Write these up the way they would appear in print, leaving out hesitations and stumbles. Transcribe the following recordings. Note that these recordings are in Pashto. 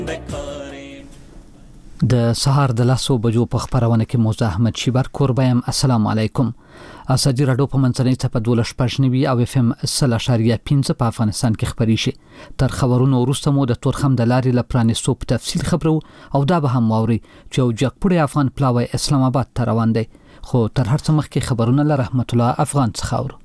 د سهار د 10 بجو په خبرونه کې موزه احمد شیبر کوربایم. السلام علیکم. اساجي راډیو په منځنۍ ټاپ 12.9 او اف ام 0.5 په افغانستان کې خبري شي. تر خبرونو وروسته مو د تورخم د لارې لپرانې سو په تفصیل خبرو او دا به هم واوري چې یو جګپړی افغان پلاوی اسلام آباد ته روان دی. خو تر هر څه مخکې خبرونه له رحمت الله افغان څخه اورو.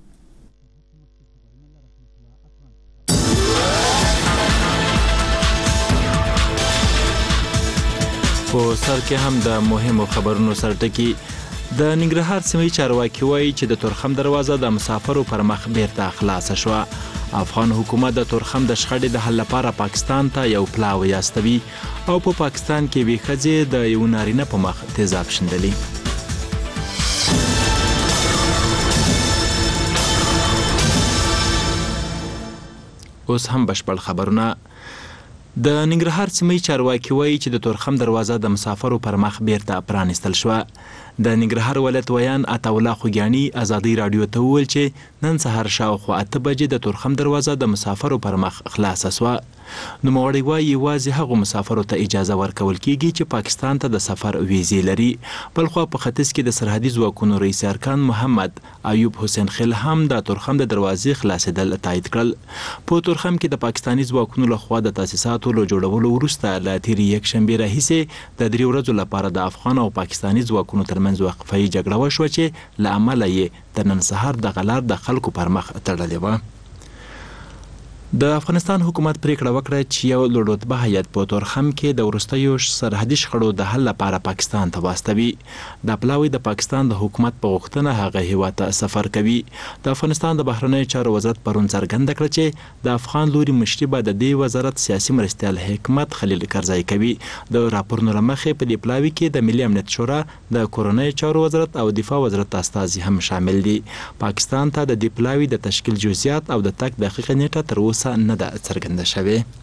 په سر کې هم د مهمو خبرونو سرټکی د ننګرهار سیمې چارواکي وایي چې د تورخم دروازه د مسافرو پر مخ بیرته خلاص شوه. افغان حکومت د تورخم د شخړې د حل لپاره پاکستان ته یو پلاوی استوي او په پاکستان کې وی ښځې د یو نارینه په مخ تیزاب شیندلي. اوس هم بشپړ خبرونه. د ننګرهار سیمې چارواکي وایي چې د تورخم دروازه د مسافرو پر مخ بیرته پرانستل شوه. د ننګرهار ولایت ویان عطاالله خوږیاني ازادي راډیو ته وویل چې نن سهار شاوخوا 8 بجې د تورخم دروازه د مسافرو پر مخ خلاصه شوه. نوموړی وایي یوازې هغو مسافرو ته اجازه ورکول کیږي چې پاکستان ته د سفر ویزې لري. بلخوا په ختیځ کې د سرحدي ځواکونو رئیس ارکان محمد ایوب حسین خیل هم د تورخم د دروازې خلاصېدل تایید کړل. په تورخم کې د پاکستاني ځواکونو لخوا د تاسیساتو له جوړولو وروسته له تېرې یکشنبې راهیسې د 3 ورځو لپاره د افغان او پاکستاني ځواکونو ترمنځ وقفه‌يي جګړه وشوه چې له امله یې د نن سهار دغه لار د خلکو پر مخ تړلې وه. د افغانستان حکومت پریکړه وکړه چې یو لوړرتبه هیات په تورخم کې د وروستیو سرحدي شخړو د حل لپاره پاکستان ته واستوي. د پلاوی د پاکستان د حکومت په غوښتنه هغه هیواد ته سفر کوي. د افغانستان د بهرنیو چارو وزارت پرون څرګنده کړه چې د افغان لوري مشري به د دې وزارت سیاسي مرستیال حکمت خلیل کرزی کوي. د راپورونو له مخې په دې پلاوی کې د ملي امنیت شورا د کورنیو چارو وزارت او دفاع وزارت استازي هم شامل دي. پاکستان ته د دې پلاوی د تشکیل جزئیات او د تګ دقیقه نیټه تر اوسه نه ده څرګنده شوې.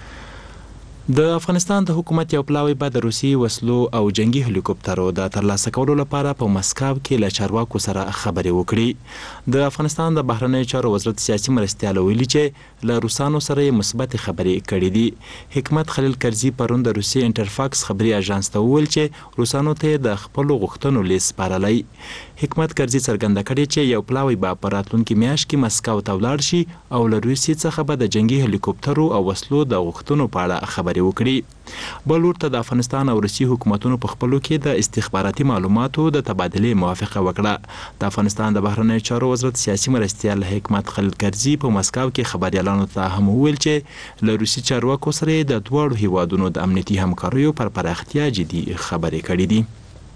د افغانستان د حکومت یو پلاوی به د روسي وسلو او جنگي هلیکوپټرو د ترلاسه کولو لپاره په مسکو کې له چارواکو سره خبرې وکړي. د افغانستان د بهرنیو چارو وزارت سیاسي مرستیال ویلي چې له روسانو سره یې مثبت خبرې کړې دي. حکمت خلیل کرزي پرون د روسي انټرفاکس خبري اژانس ته وویل چې روسانو ته د خپل غوښتنو لیست سپارلی. حکمت کرزي څرګنده کړې چې یو پلاوی به په راتلونکي میاشت کې مسکو ته ولاړ شي او له روسي څخه به د جنگي هلیکوپټرو او وسلو د غوښتنو په اړه خبرې وکړي. بل ورته د افغانستان او روسي حکومتونو په خپلو کې د استخباراتي معلوماتو د تبادلې موافقه وکړه. د افغانستان د بهرنیو چارو وزارت سیاسي مرستیال حکمت خلیل کرزي په مسکو کې خبريالانو ته هم وویل چې له روسي چارواکو سره د دواړو هیوادونو د امنیتي همکاریو پر پراختیا جدي خبرې کړې دي.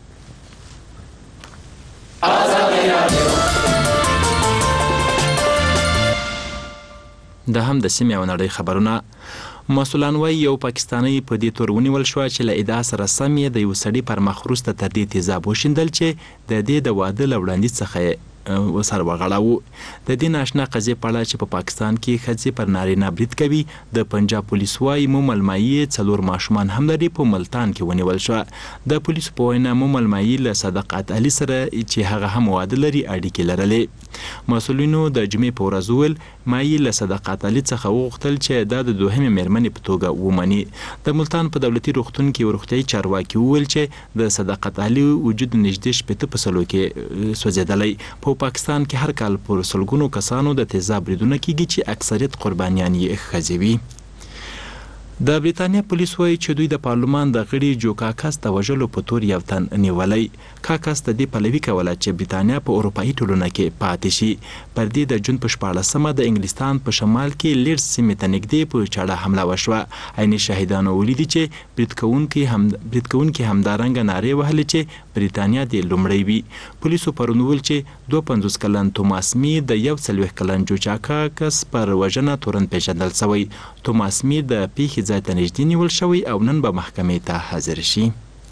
د هم د سیمې او نړۍ خبرونه. مسؤلان وایي یو پاکستانی په دې تور ونیول شو چې له ادعا سره سم یې د یو سړي پر مخ وروسته تر دې تیزاب وشیندل چې د دې د واده له وړاندیز څخه وسر وغړاوه. د دې ناشنا قضیې په اړه چې په پاکستان کې ښځې پر نارینه برید کوي د پنجاب پولیس وایي مومل مایي 4 ماشومان هم لري په ملتان کې ونیول شو. د پولیسو په وینا مومل مایي له صدقات علي سره چې هغه هم واده لري اړیکې لرلې. مسؤلینو د جمعې په ورځ وویل مایي له صدقات علي څخه وغوښتل چې دا د دوهمې مېرمنې په توګه ومني. د ملتان په دولتي روغتون کې روغتیايي چارواکي وویل چې د صدقات علي وجود نږدې 80% کې سوځېدلی. په پاکستان کې هر کال پر سلګونو کسانو د تیزاب بریدونه کیږي چې اکثریت قربانیان یې ښځې وي. د بریتانیا پولیس وایي چې دوی د پارلمان د غړي جو کاکس د وژلو په تور یو تن نیولی. کاکس د دې پلوي کوله چې بریتانیا په اروپایي ټولنه کې پاتې شي. پر دې د جون په 14مه د انګلستان په شمال کې لیډز سیمې ته نږدې په چاړه حمله وشوه. عیني شاهدانو ولیدي چې برید کوونکي همدارنګه نارې وهلې چې بریتانیا دې لومړی وي. پولیسو پرون وویل چې 52 کلن توماس می د 41 کلن جو کاکس پر وژنه تورن پیژندل شوی. توماس می د پیښې ځای ته نږدې نیول شوی او نن به محکمې ته حاضر شي.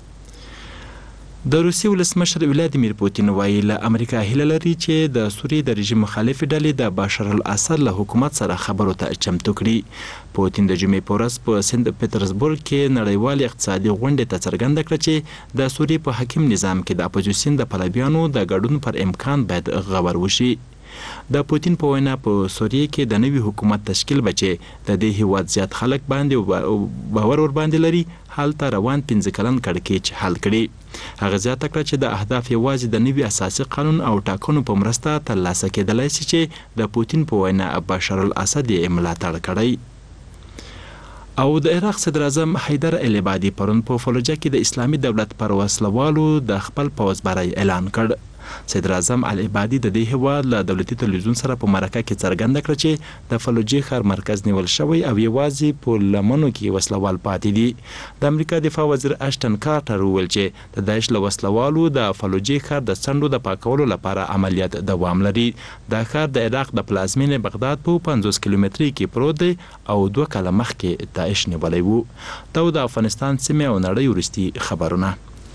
د روسي ولسمشر ولادیمیر پوتین وایي له امریکا هیله لري چې د سوریې د رژیم مخالفې ډلې د بشار الاسد له حکومت سره خبرو ته چمتو کړي. پوتین د جمعې په ورځ په سنت پټرزبورګ کې نړیوال اقتصادي غونډې ته څرګنده کړه چې د سوریې په حاکم نظام کې د اپوزیسیون د پلویانو د ګډون پر امکان باید غور وشي. د پوتین په وینا په سوریه کې د نوي حکومت تشکیل بچي د دې هیواد زیات خلک باندې باور ور باندې لري حالت روان 15 کلن کړکېچ حل کړي. هغه زیاته کړه چې د اهداف یوازې د نوي اساسي قانون او ټاکنو په مرسته ترلاسه کېدلای شي چې د پوتین په وینا بشار الاسد یې ملاتړ کړی. او د عراق صدر اعظم حیدر العبادي پرون په فلوجه کې د اسلامي دولت پر وسلوالو د خپل پوځ بری اعلان کړ. صدر اعظم العبادي د دې هیواد له دولتي تلویزیون سره په مرکه کې څرګنده کړه چې د فلوجې ښار مرکز نیول شوی او یوازې په لمنو کې وسلوال پاتې دي. د امریکا دفاع وزیر اشټن کارټر وویل چې د داعش له وسلوالو د فلوجې ښار د څنډو د پاکولو لپاره عملیات دوام لري. دا ښار د عراق د پلازمینې بغداد په 50 کیلومتري کې پروت دی او 2 کاله مخکې داعش نیولی وو. دا د افغانستان سیمه او نړۍ وروستي خبرونه.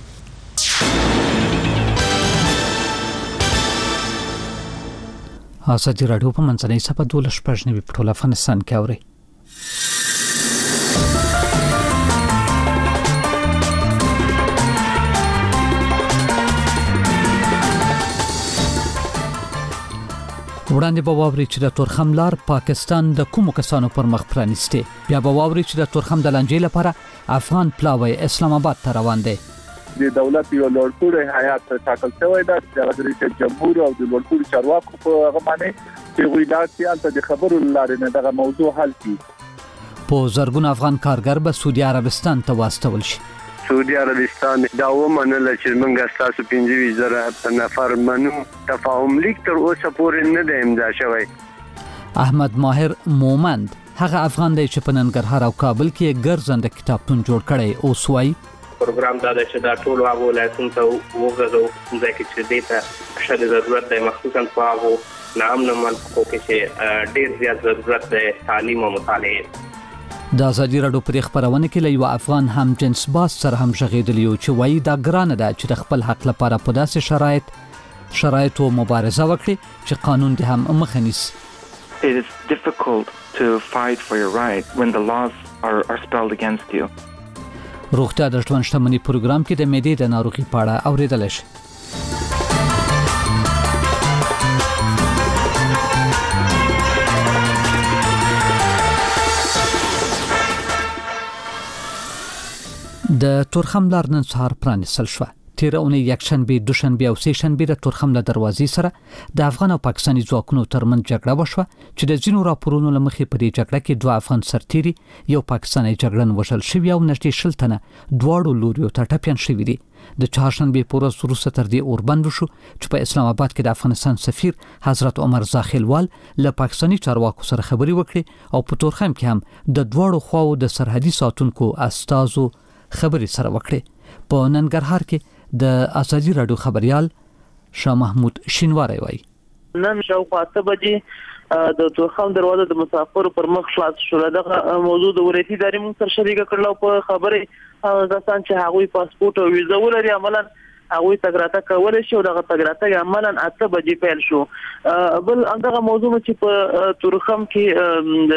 ازادي راډیو په منځنۍ صفحه 12 په ټول افغانستان کې اوري. وړاندې به واوري چې د تورخم لار پاکستان د کومو کسانو پر مخ پرانیستي. بیا به واوري چې د تورخم د لانجې لپاره افغان پلاوی اسلام آباد ته روان دی. د دولت یو لوړپوړی هیئات ټاکل شوی دی چې د رئیس جمهور او د لوړپوړي چارواکو په هغه باندې چې غوړي داسې د خبرو لارې نه دغه موضوع حل کړي. په زرګونو افغان کارګر به سعودي عربستان ته واستول شي. سعودي عربستان دا ومنل چې موږ تاسو 15,000 نفر منو تفاهم لیک تر اوسه پورې نه دی امضا شوی. احمد ماهر مومند هغه افغان دی چې په ننګرهار او کابل کې ګرځنده کتابتون جوړ کړی او سوای پروګرام دا چې دا ټول هغه ولایتونو ته وګورو ځکه چې دې ته شته ضرورت دی مخصوصا په هغه نامنه منطقو کې چې ډېر زیات ضرورت دی تعلیم او مطالعه. د ازادي راډیو پر خبرونه کې له یو افغان هم جنس باز سره هم ژغېدلی چې وایي دا ګرانه ده چې د خپل حق لپاره په داسې شرایطو مبارزه وکړي چې قانون دې هم مخه نیسي. It is difficult to fight for your right when the laws are spelled against you. روغتیا د ژوند شتمنۍ پروګرام کې د معدې د ناروغۍ په اړه اوریدل شي. د تورخم لار نن سهار پرانیستل شوه. تیر اونۍ یکشنبه، دوشنبه او سه شنبه د تورخم له دروازې سره د افغان او پاکستاني ځواکونو ترمنځ جګړه وشوه چې د ځینو راپورونو له مخې په دې جګړه کې 2 افغان سرتیري، یو پاکستاني جګړن وژل شوی او نږدې 100 تنه دواړو لوریو ته ټپیان شوي دي. د چهارشنبه په ورځ وروسته تر دې اوربند وشو چې په اسلام آباد کې د افغانستان سفیر حضرت عمر زاخیلوال له پاکستاني چارواکو سره خبرې وکړې او په تورخم کې هم د دواړو خواو د سرحدي ساتونکو استازو خبرې سره وکړې. په ننګرهار کې د ازادي راډیو خبريال شاه محمود شینواری وایي نن شاوخوا 8 بجې د تورخم دروازه د مسافرو پر مخ خلاص شو. دغه موضوع د ولایتي ادارې موږ سره شریک کړل په خبرې ځکه چې هغوی پاسپورت او ویزه ولري عملاً هغوی تګراته کول شي او دغه تګراته عملاً 8 بجې پیل شو. بل همدغه موضوع چې په تورخم کې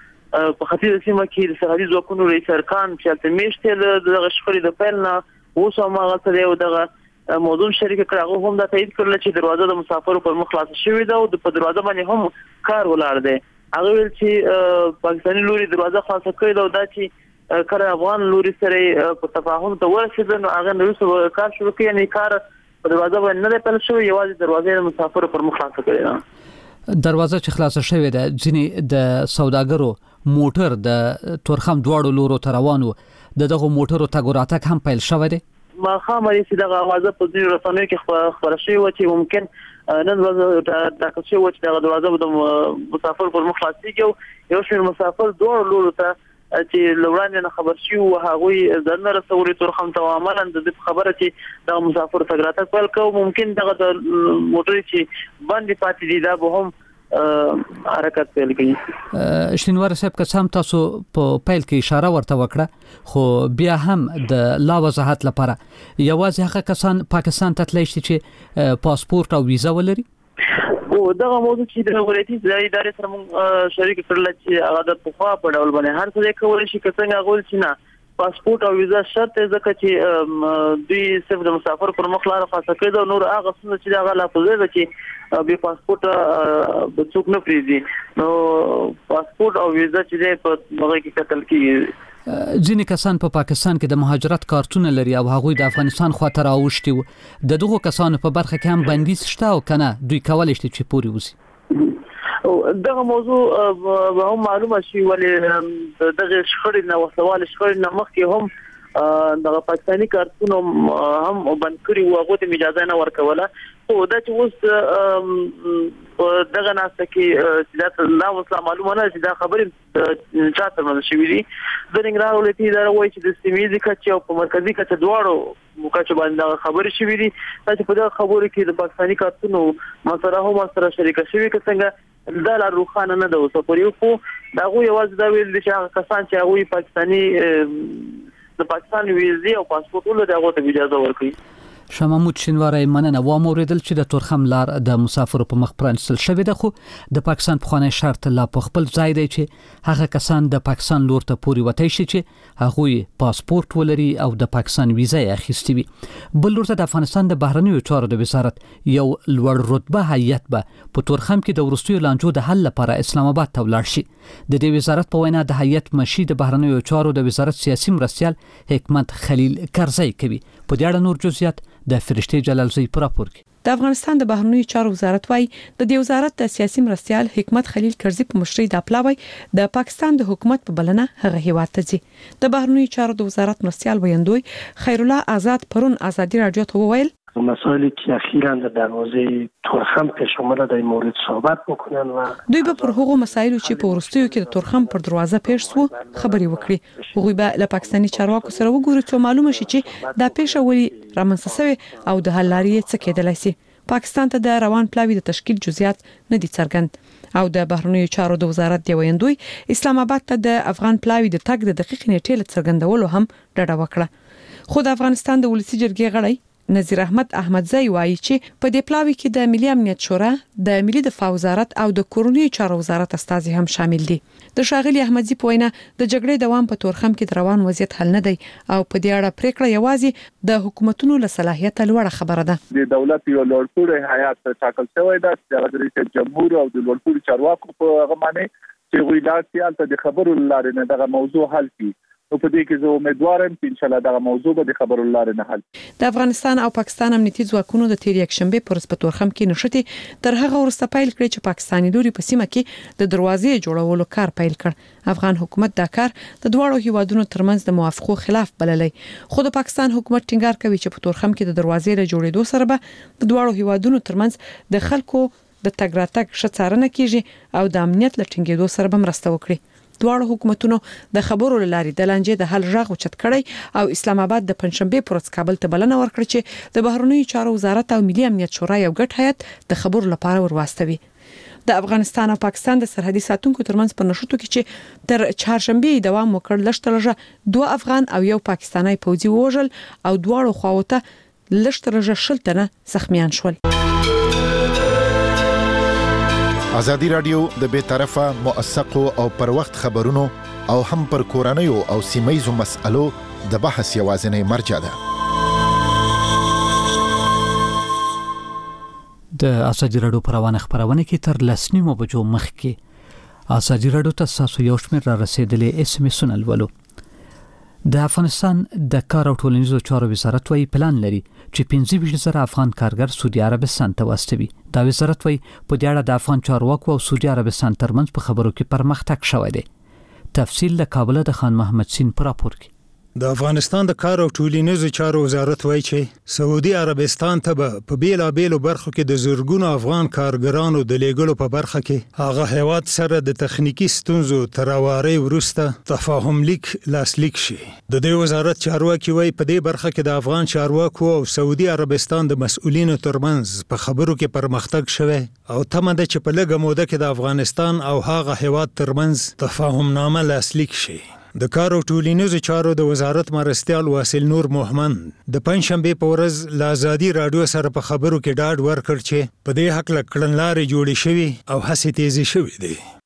د په ختیځ سیمه کې د سرحدي ځواکونو رئیس ارکان چې تمیشته دغه شخړې د پیل نه اوس هم هغه ته یو دغه موضوع شریک کړه هم دا تایید کړل چې دروازه د مسافرو پر مخ خلاص شوې ده او په دروازه باندې هم کار ولاړ دی. هغه ویل چې پاکستاني لوري دروازه خلاص کړې ده او دا چې کله افغان لوري سره په تفاهم ته ورسېد نو هغه نو کار شروع کړي یعنی کار په دروازه باندې نه پیل شو یوازې دروازه د مسافرو پر مخ خلاص کړې ده. دروازه چې خلاص شوې ده ځینې د سوداګرو موټر د تورخم دواړو لورو ته روانو دغه موټرو تګ راتګ هم پیل شوی دی. ما خامري چې دغه आवाज په دې رسنیو کې خبر شوی و چې ممکن نن ورځ دا چې و چې دغه دروازه د مسافر پر مخ خلاصيږي یو شمېر مسافر دوه لورو ته چې لوړان نه خبر شي او هغه ځنه رسولي تورخم ته عملاً د خبره چې د مسافر تګراته کول کو ممکن دغه د موټر چې باندې پاتې دي دا به هم حرکت پیل کړي. شینوار صاحب که سم تاسو په پیل کې اشاره ورته وکړه خو بیا هم د لا وضاحت لپاره یوازې هغه کسان پاکستان ته تللی شي چې پاسپورت او ویزه ولري. او دغه موضوع چې د ولایتي ادارې سره موږ شریک کړل چې هغه د پخوا په ډول باندې هر څه کولای شي که څنګه غول شي نه پاسپورت او ویزا شرط ځکه چې دوی صرف د مسافر پر مخ لار خاصه کړي او نور هغه څه چې هغه لا پوزه چې به پاسپورت د څوک نه پریدي نو پاسپورت او ویزا چې په هغه کې کتل کیږي. ځینې کسان په پاکستان کې د مهاجرت کارتونه لري او هغوی د افغانستان خواته راوښتي وو. د دغو کسانو په برخه کې هم بندیز شته او کنه دوی کولی شي چې پوري وځي؟ او دغه موضوع هم معلومه شي ولې دغه شخړې نه وسوال شخړې نه مخکې هم دغه پاکستاني کارتونه هم بند کړي وو هغه ته اجازه نه ورکوله. او دا چې اوس دغه ناسته کې چې دا وسه معلومه نه چې دا خبرې چاته منل شوې دي. د ننګرهار ولایتي اداره وایي چې د سیمې کچې او په مرکزي کچې دواړو مکچ باندې خبرې شوې دي چې په دغه خبرو کې د پاکستاني کارتونو مسره هم سره شریک شوي که څنګه دا لا روخانه نه ده اوس پر یو خو دا غو یوازې دا ویل دي چې هغه کسان چې هغه پاکستاني د پاکستان ویزه او پاسپورت ولري هغه ته اجازه ورکړي. شاه محمود شینواری مننه و موریدل چې د تورخم لار د مسافرو په مخ پرانستل شوې ده خو د پاکستان په خوانی شرط لا په خپل ځای دی چې هغه کسان د پاکستان لور ته پوري وتی شي چې هغه پاسپورت ولري او د پاکستان ویزه یې اخیستي وي. بل ورته د افغانستان د بهرنیو چارو د وزارت یو لوړ رتبه هیئت به په تورخم کې د ورستیو لانجو د حل لپاره اسلام آباد ته ولاړ شي. د دې وزارت په وینا د هیئت مشي د بهرنیو چارو د وزارت سیاسي مرستیال حکمت خلیل کرزی کوي. په دې اړه نور جزئیات د فرشته جلالزی پر راپور کې. د افغانستان د بهرنیو چارو وزارت وايي د دې وزارت د سیاسي مرستیال حکمت خلیل کرزی په مشرۍ د پلاوی د پاکستان د حکومت په بلنه هغه هیواد ته ځي. د بهرنیو چارو د وزارت مرستیال ویندوی خیرالله آزاد پرون آزادی رادیو ته وویل مسائلی که اخیراً در دروازه تورخم پیش آمده در این مورد صحبت بکنن و دوی به پر هغو مسایلو چې په ورستیو کې د تورخم پر دروازه پیښ سو خبري وکړي. هغوی به له پاکستاني چارواکو سره وګوري چې معلومه شي چې دا پیښه ولې رامنځته شوې او د حل لارې څه کېدلای شي. پاکستان ته د روان پلاوی د تشکیل جزئیات نه دي څرګند او د بهرنیو چارو د وزارت دی ویندوی اسلام آباد ته د افغان پلاوی د تګ د دقیق نیټې څرګندولو هم ډډه وکړه. خو د افغانستان د ولسی جرګې غړی نذیر احمد احمدزی وایي چې په دې پلاوی کې د ملي امنیت شورا د ملي دفاع وزارت او د کورنیو چارو وزارت استازي هم شامل دي. د شاغلی احمدزی په وینا د جګړې دوام په تورخم کې د روان وضعیت حل نه دی او په دې اړه پریکړه یوازې د حکومتونو له صلاحیت لوړه خبره ده. د دولت یو لوړپوړی هیئت ټاکل شوی دی چې د رئیس جمهور او د لوړپوړي چارواکو په هغه باندې چې ویلاتیال ته د خبرو لارې نه دغه موضوع حل کړي. او په دې کې زه امیدوارم چې ان شاء الله دا موضوع به د خبرو لارې نه حل. د افغانستان او پاکستان امنیتي ځواکونو د تیر یک شنبه پر ورځ په تورخم کې نشټي تر هغه ورسته پیل کړی چې پاکستاني لوري په سیمه کې د دروازې جوړولو کار پیل کړ. افغان حکومت دا کار د دواړو هیوادونو ترمنځ د موافقو خلاف بللی. خو د پاکستان حکومت ټینګار کوي چې په تورخم کې د دروازې له جوړېدو سره به د دواړو هیوادونو ترمنځ د خلکو د تګ راتګ شڅارنه کیږي او د امنیت لټینګېدو سره به مرسته وکړي. دواړو حکومتونو د خبرو لارې د لانجې د حل غږ اوچت کړی او اسلام آباد د پنځشنبه پر ورځ کابل ته بلنه ورکړه چې د بهرنیو چارو وزارت او ملي امنیت شورا یو ګډ هیئت د خبرو لپاره ورواستوي. د افغانستان او پاکستان د سرحدي ساتونکو ترمنځ په نشټو کې چې تر چهارشنبه دوام وکړ لشتلجه 2 افغان او یو پاکستانی پوځي وژل او دواړو خواوته لشتلجه شلتنه زخمیان شول. ازادي رادیو د بے طرفه موثقو او پر وخت خبرونو او هم پر کورنیو او سیمایزو مسألو د بحث یوازینی مرجع ده. د ازادي رادیو پروانه خبرونه کې تر لسنیمو بجو مخکې ازادي رادیو ته تاسو یو شمېر را رسیدلې اس ام اس ولولو. د افغانستان د کار او ټولنیزو چارو وزارت وايي پلان لري چې 15,000 افغان کارګر سعودي عربستان ته واستوي. دا وزارت وايي په دې اړه د افغان چارواکو او سعودي عربستان ترمنځ په خبرو کې پرمختګ شوی دی. تفصیل له کابل د خان محمد سین پر راپور کې. د افغانستان د کار او ټولنیزو چارو وزارت وایي چې سعودي عربستان ته په بیلابیلو برخو کې د زرګونو افغان کارګرانو د لیږلو په برخه کې هغه هیواد سره د تخنیکی ستونزو تر اواري وروسته تفاهم لیک لاسلیک شي. د دې وزارت چارواکي وایي په دې برخه کې د افغان چارواکو او سعودي عربستان د مسؤلینو ترمنځ په خبرو کې پرمختګ شوی او تمه ده چې په لږه موده کې د افغانستان او هغه هیواد ترمنځ تفاهم نامه لاسلیک شي. د کار او ټولنیزو چارو د وزارت مرستیال واصل نور محمد د پنځشنبه په ورځ له ازادي رادیو سره په خبرو کې ډاډ ورکړ چې په دې حق له کړنلارې جوړې شوې او هڅې تیزې شوې دي.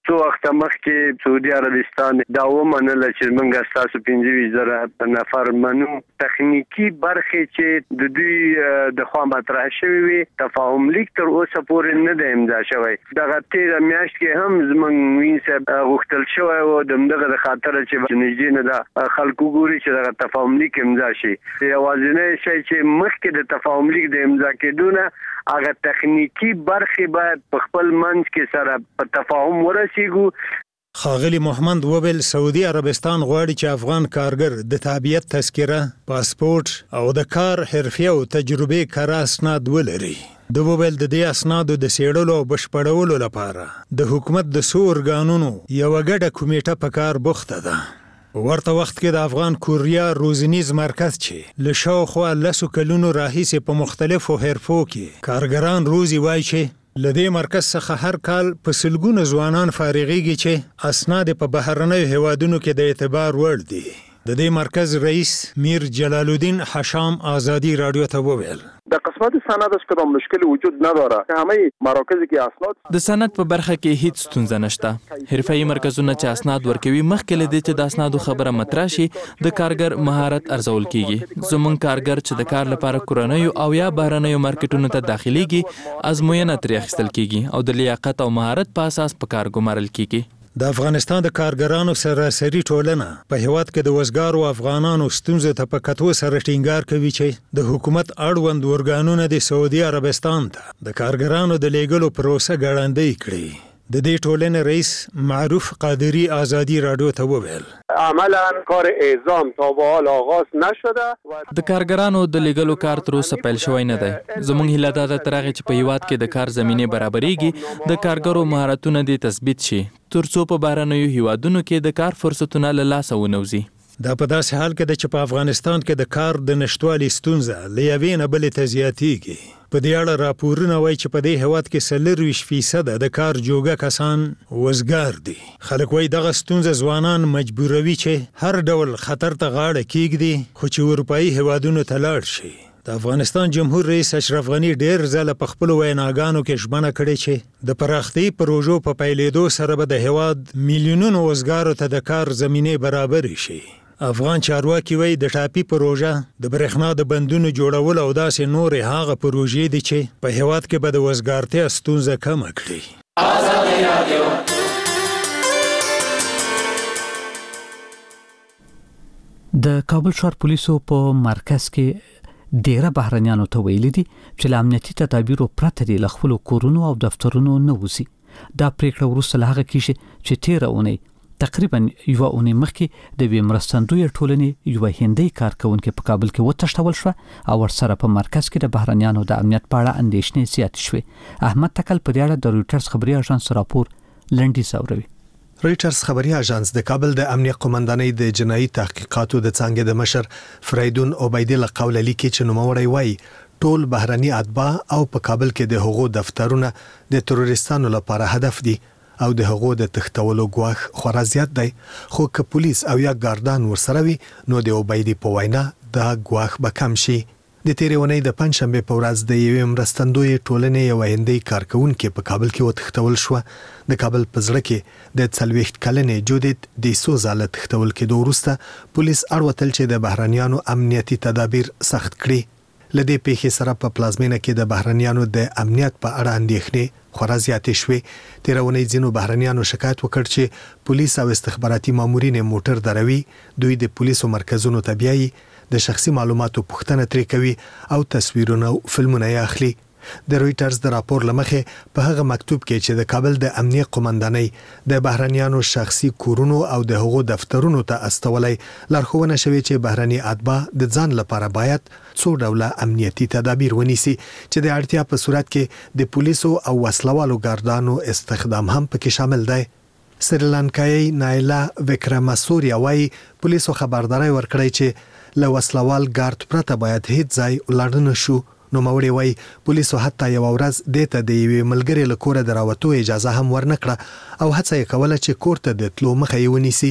څو وخت مخکې سعودي عربستان دا ومنله چې موږ تاسو 25,000 نفر منو. تخنیکی برخې چې د دوی د خوا مطرح شوی وي تفاهم لیک تر اوسه پورې نه دی امضا شوی. دغه تیر میاشت کې هم زموږ وین صاحب غوښتل شوی و دغه د خاطر چې نږدې نه د خلکو ګوري چې دغه تفاهم لیک امضا شي. یوازینی شی چې مخکې د تفاهم لیک د امضا کېدو نه هغه تخنیکی برخې باید په خپل منځ کې سره په تفاهم ورسیږو. ښاغلي محمد وویل سعودي عربستان غواړي چې افغان کارګر د تابعیت تذکره، پاسپورت او د کار حرفې او تجربې کره اسناد ولري. د وویل د دې اسنادو د څېړلو او بشپړولو لپاره د حکومت د څو ارګانونو یوه ګډه کمیټه په کار بوخته ده. ورته وخت کې د افغان کوریا روزنیز مرکز چې له شاوخوا 10 کلونو راهیسې په مختلفو حرفو کې کارګران روزي وایي چې له دې مرکز څخه هر کال په سلګونو ځوانان فارغېږي چې اسناد په بهرنیو هیوادونو کې د اعتبار وړ دي. د دې مرکز رئیس میر جلال الدین حشام آزادی رادیو ته وویل د قسمت سند است کدام مشکل وجود نداره. همه مراکزی که اسناد د سند په برخه کې هیڅ ستونزه نشته. حرفه‌ای مرکزونه چې اسناد ورکوي مخکې له دې چې د اسنادو خبره مطرح شي د کارګر مهارت ارزول کیږي. زموږ کارګر چې د کار لپاره کورنیو او یا بهرنیو مارکیټونو ته داخليږي ازموینه ترې اخیستل کیږي او د لیاقت او مهارت په اساس په کار ګمارل کیږي. د افغانستان د کارګرانو سراسري ټولنه په هیواد کې د وزګارو افغانانو ستونزو ته په کتو سره ټینګار کوي چې د حکومت اړوند ارګانونه د سعودي عربستان ته د کارګرانو د لیږلو پروسه ګړندۍ کړي. د دې ټولنې رئیس معروف قادری آزادی رادیو ته وویل عملا کار اعزام تا به حال آغاز نشده. د کارګرانو د لیږلو کار تر اوسه پیل شوی نه دی. زموږ هیله دا ده تر هغې چې په هیواد کې د کار زمینې برابرېږي د کارګرو مهارتونه دې تثبیت شي تر څو په بهرنیو هیوادونو کې د کار فرصتونه له لاسه ونوځي. دا په داسې حال کې ده چې په افغانستان کې د کار د نشتوالي ستونزه له یوې نه بلې ته زیاتېږي. په دې اړه راپورونه وایي چې په دې هیواد کې 40% د کار جوګه کسان وزګار دي. خلک وایي دغه ستونزه ځوانان مجبوروي چې هر ډول خطر ته غاړه کېږدي خو چې اروپایي هیوادونو ته لاړ شي. د افغانستان جمهور رئیس اشرف غنی ډیر ځله په خپل ویناګانو کې ژمنه کړې چې د پراختیايي پروژو په پیلېدو سره به د هیواد میلیونونو وزګارو ته د کار زمینې برابر شي. افغان چارواکي وایي د ټاپي پروژه د برېښنا د بندونو جوړول او داسې نورې هغه پروژې دي چې په هیواد کې به د وزګارتیا ستونزه کمه کړي. د کابل ښار پولیسو په مرکز کې ډیره بهرنیانو ته ویلي دي چې له امنیتي تدابیرو پرته د خپل کورونو او دفترونو نه وځي. دا پریکړه وروسته له هغه کیږي چې تیر اونۍ تقریبا یو اونۍ مخکې د مرستندوی ټولنې یو هندي کارکونکو په کابل کې وتښتول شو او ورسره په مرکز کې د بهرنیانو د امنیت په اړه اندېښنې زیات شوې. احمد تکل په دې اړه د رويټرز خبري اژانس راپور لنډي زوروي. رويټرز خبري اژانس د کابل د امنیت قومندانۍ د جنایي تحقیقاتو د څانګې د مشر فریدون عبیدی له قوله لیکي چې نوموړی وایي ټول بهرني اتباع او په کابل کې د هغو دفترونه د تروریستانو لپاره هدف دي او د هغو د تختولو ګواښ خورا زیات دی. خو که پولیس او یا ګاردان ورسره وي نو د عبیدی په وینا دا ګواښ به کم شي. د تیرې اونۍ د پنځشنبه په ورځ د یوې مرستندوی ټولنې یو هندي کارکونکو په کابل کې وتښتول شو. د کابل په زړه کې د 40 کلنې جودیت د سوزاله تختول کېدو وروسته پولیس اړوتل چې د بهرنیانو امنیتي تدابیر سخت کړي. لدې پیښې سره په پلازمینه کې د بهرنیانو د امنیت په اړه اندېښنې خورا زیاتې شوې. تیر اونۍ ځینو بهرنیانو شکایت وکړ چې پولیس او استخباراتي مامورین موټر دروي، دوی د پولیسو مرکزونو ته بیایي، د شخصي معلوماتو پوښتنه ترې کوي او تصویرونه او فلمونه یې اخلي. د رويټرز د راپور لمخې په هغه مکتوب کې چې د کابل د امنیت قومندانۍ د بهرنیانو شخصي کورونو او د هغو دفترونو ته استولای لارښوونه شوې چې بهرني اتباع د ځان لپاره باید څو ډوله امنیتي تدابیر ونیسي چې د اړتیا په صورت کې د پولیسو او وسلوالو ګاردانو استخدام هم پکې شامل دی. سریلانکایي نایلا وکراماسوریا وايي پولیسو خبرداري ورکړی چې له وسلوال ګارد پرته باید هیڅ ځای ولاړ نه شو. نو موري وای پولیسو حتی یو ورځ دته د یوې ملګری له کوره دراوتو اجازه هم ورنکړه او هڅه یې کوله چې کور ته د تلو مخه یې ونیسي.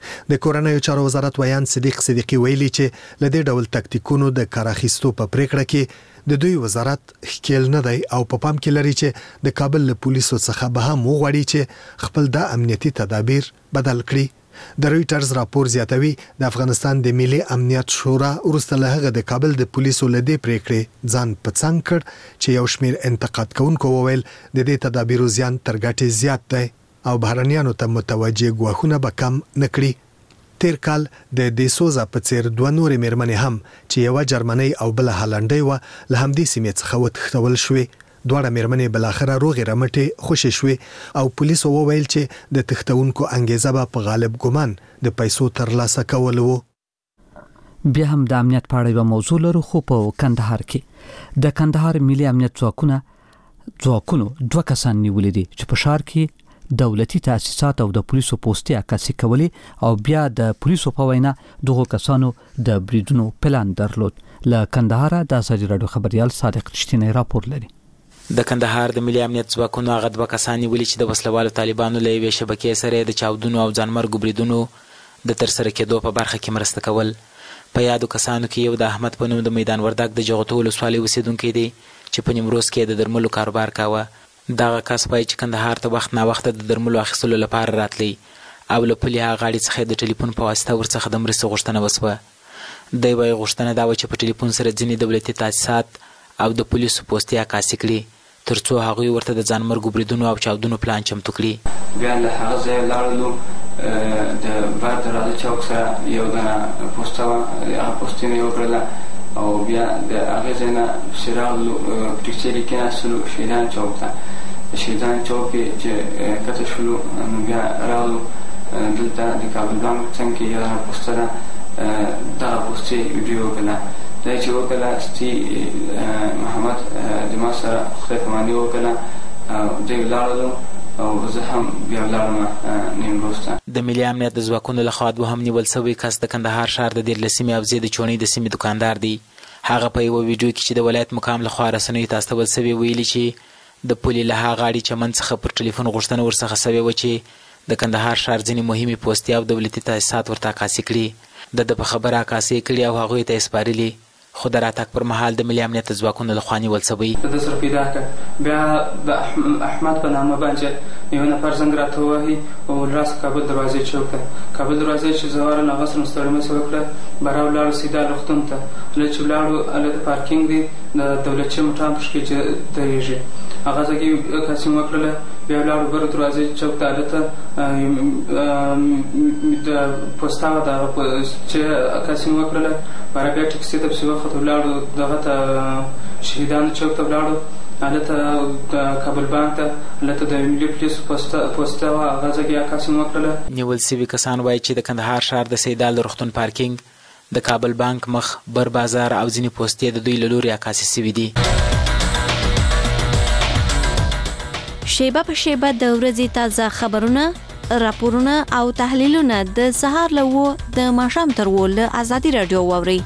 د کورنیو چارو وزارت ویان صدیق صدیقی ویلي چې لدې ډول تکتیکونو د کار اخیستو په پریکړه کې د دوی وزارت ښکیل نه دی او په پام کې لري چې د کابل له پولیسو څخه به هم وغواړي چې خپل د امنیتي تدابیر بدل کړي. د رويټرز راپور زیاتوي د افغانستان د ملي امنیت شورا وروسته له هغه د کابل د پولیسو له دې پریکړې ځان په څنګ کړ چې یو شمېر انتقاد کوونکو وویل د دې تدابیرو زیان تر ګټې زیات دی او بهرنیانو ته متوجه غواخونه به کم نکړي. تیر کال د دیسوزا په څیر دوه نورې مېرمنې هم چې یو جرمنی او بل هالنډي و له همدې سیمې څخه وتښتول شوې. دواړه مېرمنې بل اخره روغې رمټې خوشې شوې او پولیسو وویل چې د تښتونکو انګیزه به په غالب ګمان د پیسو ترلاسه کول وو. بیا هم د امنیت په اړه یو موضوع لرو خو په کندهار کې د کندهار ملي امنیت ځواکونو دوه کسان نیولې دي چې په ښار کې دولتي تاسیسات او د پولیسو پوسټي عکاسي کولې او بیا د پولیسو په وینا دغه کسانو د بریدونو پلان درلود. له کندهار د ازادي راډیو خبريال صادق رښتینی راپور لري. د کندهار د ملي امنیت ځواکونو هغه دوه کسان نیولې چې د وسلوالو طالبانو له یوې شبکې سره د چاودنو او ځانمرګو بریدونو د ترسره کېدو په برخه کې مرسته کول. په یادو کسانو کې یو د احمد په نوم د میدان وردګ د جغتو ولسوالۍ اوسیدونکی دی چې په نیمروز کې د درملو کاروبار کاوه. دغه کس وایي چې کندهار ته وخت نا وخت د درملو اخیستلو لپاره راتلی او له پولي هغه غاړې څخه د ټلیفون په واسطه ورڅخه د مرستې غوښتنه وسوه. دی وایي غوښتنه دا وه چې په ټلیفون سره ځینې دولتي تاسیسات او د پولیسو پوستې عکاسي کړي تر څو هغوی ورته د ځانمرګو بریدونو او چاودنو پلان چمتو کړي. بیا له هغه ځایه لاړلو د بار د راډیو چوک سره یو دانه پوسټه وه هغه پوسټې مې وکړله او بیا د هغې ځای نه پسې راغلو ټکسي کې کېناستلو شهیدان چوک ته. شهیدان چوک کې چې کته شولو نو بیا راغلو دلته د کابل بانک څنګ کې یو پوسټه ده دغه پوسټې ویډیو وکړله. دا چې وکړله سټي محمد د ما سره خدای پاماني وکړله او دوی ولاړلو او زه هم بیا ولاړم نیمروز ته. د ملي امنیت د ځواکونو لخوا دوهم نیول سوی کس د کندهار ښار د دیرلس سیمې او زی د چونې د سیمې دوکاندار دی. هغه په یوه ویډیو کې چې د ولایت مقام لخوا رسنیو ته استول سوی ویلي چې د پولي له هغه غاړې چمن څخه پر ټلیفون غوښتنه ورڅخه سوې وه چې د کندهار ښار ځینې مهمې پوستې او دولتي تاسیسات ورته عکاسي کړي. د په خبره عکاسي کړي او هغوی ته یې سپارلي خو د راتګ پر مهال د ملي امنیت ځواکونو لخوا نیول سوی. د سره پیدا کړ بیا د احمد په نامه باندې یو نفر زنګ راته ووهي او راس کابل دروازې چوک ته کابل دروازې چې زه ورغلم هغه سره ستړی مې وکړه باره ولاړو سیده روغتون ته. کله چې ولاړو هلته پارکینګ دی د دولتي موټران په شکل چې درېږي هغه ځای کې عکاسي مې وکړله. بیا ولاړو بره دروازې چوک ته هلته د پوسټه وه د هغه چې عکاسي مې وکړله باره بیا ټکسي ته پسې وخت ولاړو دغه ته شهیدانو چوک ته ولاړو هلته کابل بانک ته هلته د ملي پولیسو پوسټه وه هغه ځای کې عکاسي مې وکړله. نیول سوي کسان وایي چې د کندهار ښار د سیدال د روغتون پارکینګ د کابل بانک مخ بر بازار او ځینې پوستې د دوی له لوري عکاسي سوي دي. شیبه په شیبه د ورځې تازه خبرونه راپورونه او تحلیلونه د سهار له 9 د ماښام تر 10 له ازادي راډیو واورئ.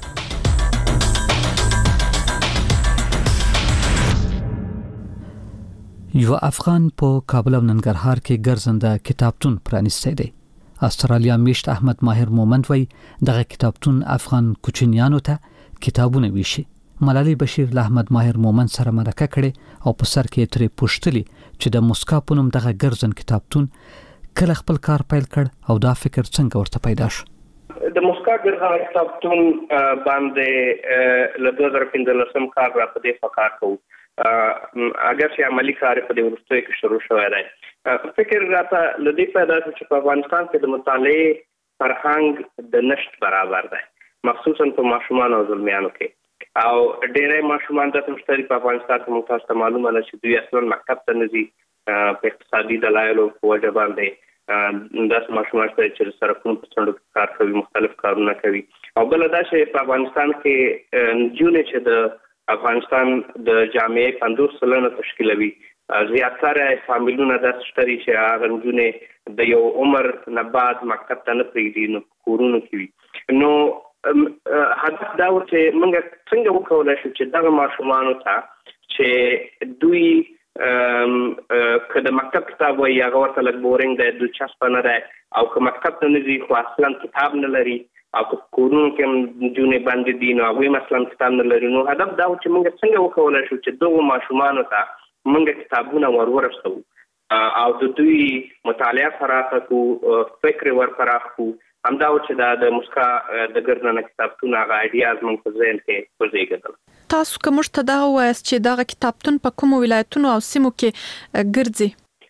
یو افغان په کابل او ننګرهار کې ګرځنده کتابتون پرانیستی دی. استرالیا میشت احمد ماهر مومند وای دغه کتابتون افغان کوچنیانو ته کتابونه ویشي. ملالۍ بشیر له احمد ماهر مومند سره مرکه کړي او په سر کې ترې پوښتلي چې د موسکا په نوم دغه ګرځن کتابتون کله خپل کار پیل کړ او دا فکر څنګه ورته پیدا شو. د موسکا ګرځن کتابتون باندې له 2015 کال را په دې فکر کوو اگر چې عملی کار په دې ورستوي کې شروع شوی دی. فکر راته لدې پیدا شو چې په افغانستان کې د مطالعې فرهنګ د نشت برابر دی مخصوصا په ماشومان او زلمیانو کې او ډېری ماشومان داسې مشتري په افغانستان کې موږ تاسو ته معلومه ده چې دوی اصلا مکتب ته نه ځي په اقتصادي دلایلو په وجه باندې داسې ماشومان چې سرکونو په څنډو کې کار کوي مختلف کارونه کوي او بل دا چې په افغانستان کې نجونې چې د افغانستان د جامعې 50% تشکیلوي زیاتره فامیلونه داسې شتري چې هغه نجونې د یو عمر نه بعد مکتب ته نه پرېږدي نو کورونو کې وي. نو هدف دا و چې موږ څنګه وکولی شو چې دغه ماشومانو ته چې دوی که د مکتب کتاب وایي هغه ورته لږ بورینګ دی دلچسپه نه دی او که مکتب ته نه ځي خو اصلا کتاب نه لري او که کورونو کې هم نجونې بندې دي نو هغوی مثلا کتاب نه لري. نو هدف دا و چې موږ څنګه وکولی شو چې دغو ماشومانو ته موږ کتابونه ورسوو او د دوی مطالعه پراخه کړو، فکر ور پراخ کړو. همدا و چې د مسکا د ګرځنه کتابتون هغه ایډیاز موږ په ذهن کې وزېږېدل. تاسو که موږ ته دغه وایاست چې دغه کتابتون په کومو ولایتونو او سیمو کې ګرځي؟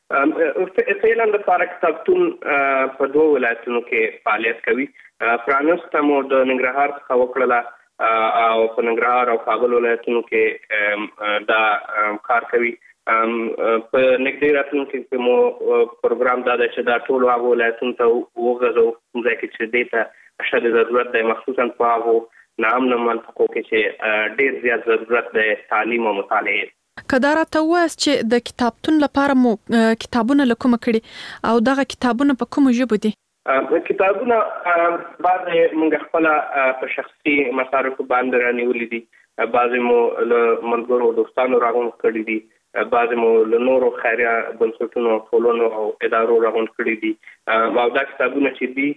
فعلا د پاره کتابتون په دوه ولایتونو کې فعالیت کوي. پرانسته مو د ننګرهار څخه وکړله او په ننګرهار او کابل ولایتونو کې دا کار کوي. په نږدې راتلونکي کې مو پروګرام دا دی چې دا ټولو هغو ولایتونو ته وغځو کوم ځای کې چې دې ته اشد ضرورت دی، مخصوصا په هغو ناامنه منطقو کې چې ډېر زیات ضرورت دی تعلیم او مطالعې. که دا راته ووایاست چې د کتابتون لپاره مو کتابونه له کومه کړي او دغه کتابونه په کومو ژبو دي؟ کتابونه بعضې موږ خپله په شخصي مصارفو باندې رانیولي دي، بعضې مو له ملګرو دوستانو راغونډ کړي دي، بعضې مو له نورو خیریه بنسټونو ټولنو او ادارو راغونډ کړي دي. او دا کتابونه چې دي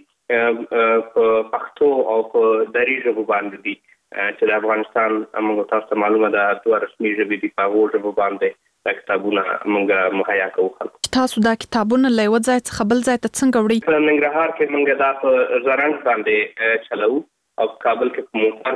په پښتو او په دري ژبو باندې دي چې د افغانستان موږ تاسو ته معلومه ده 2 رسمي ژبې دي، په هغو ژبو باندې دا کتابونه موږ مهیا کوو خلکو. تاسو دا کتابونه له یوه ځای څخه بل ځای ته څنګه وړئ؟ په ننګرهار کې موږ دا په زرنج باندې چلوو او کابل کې په موټر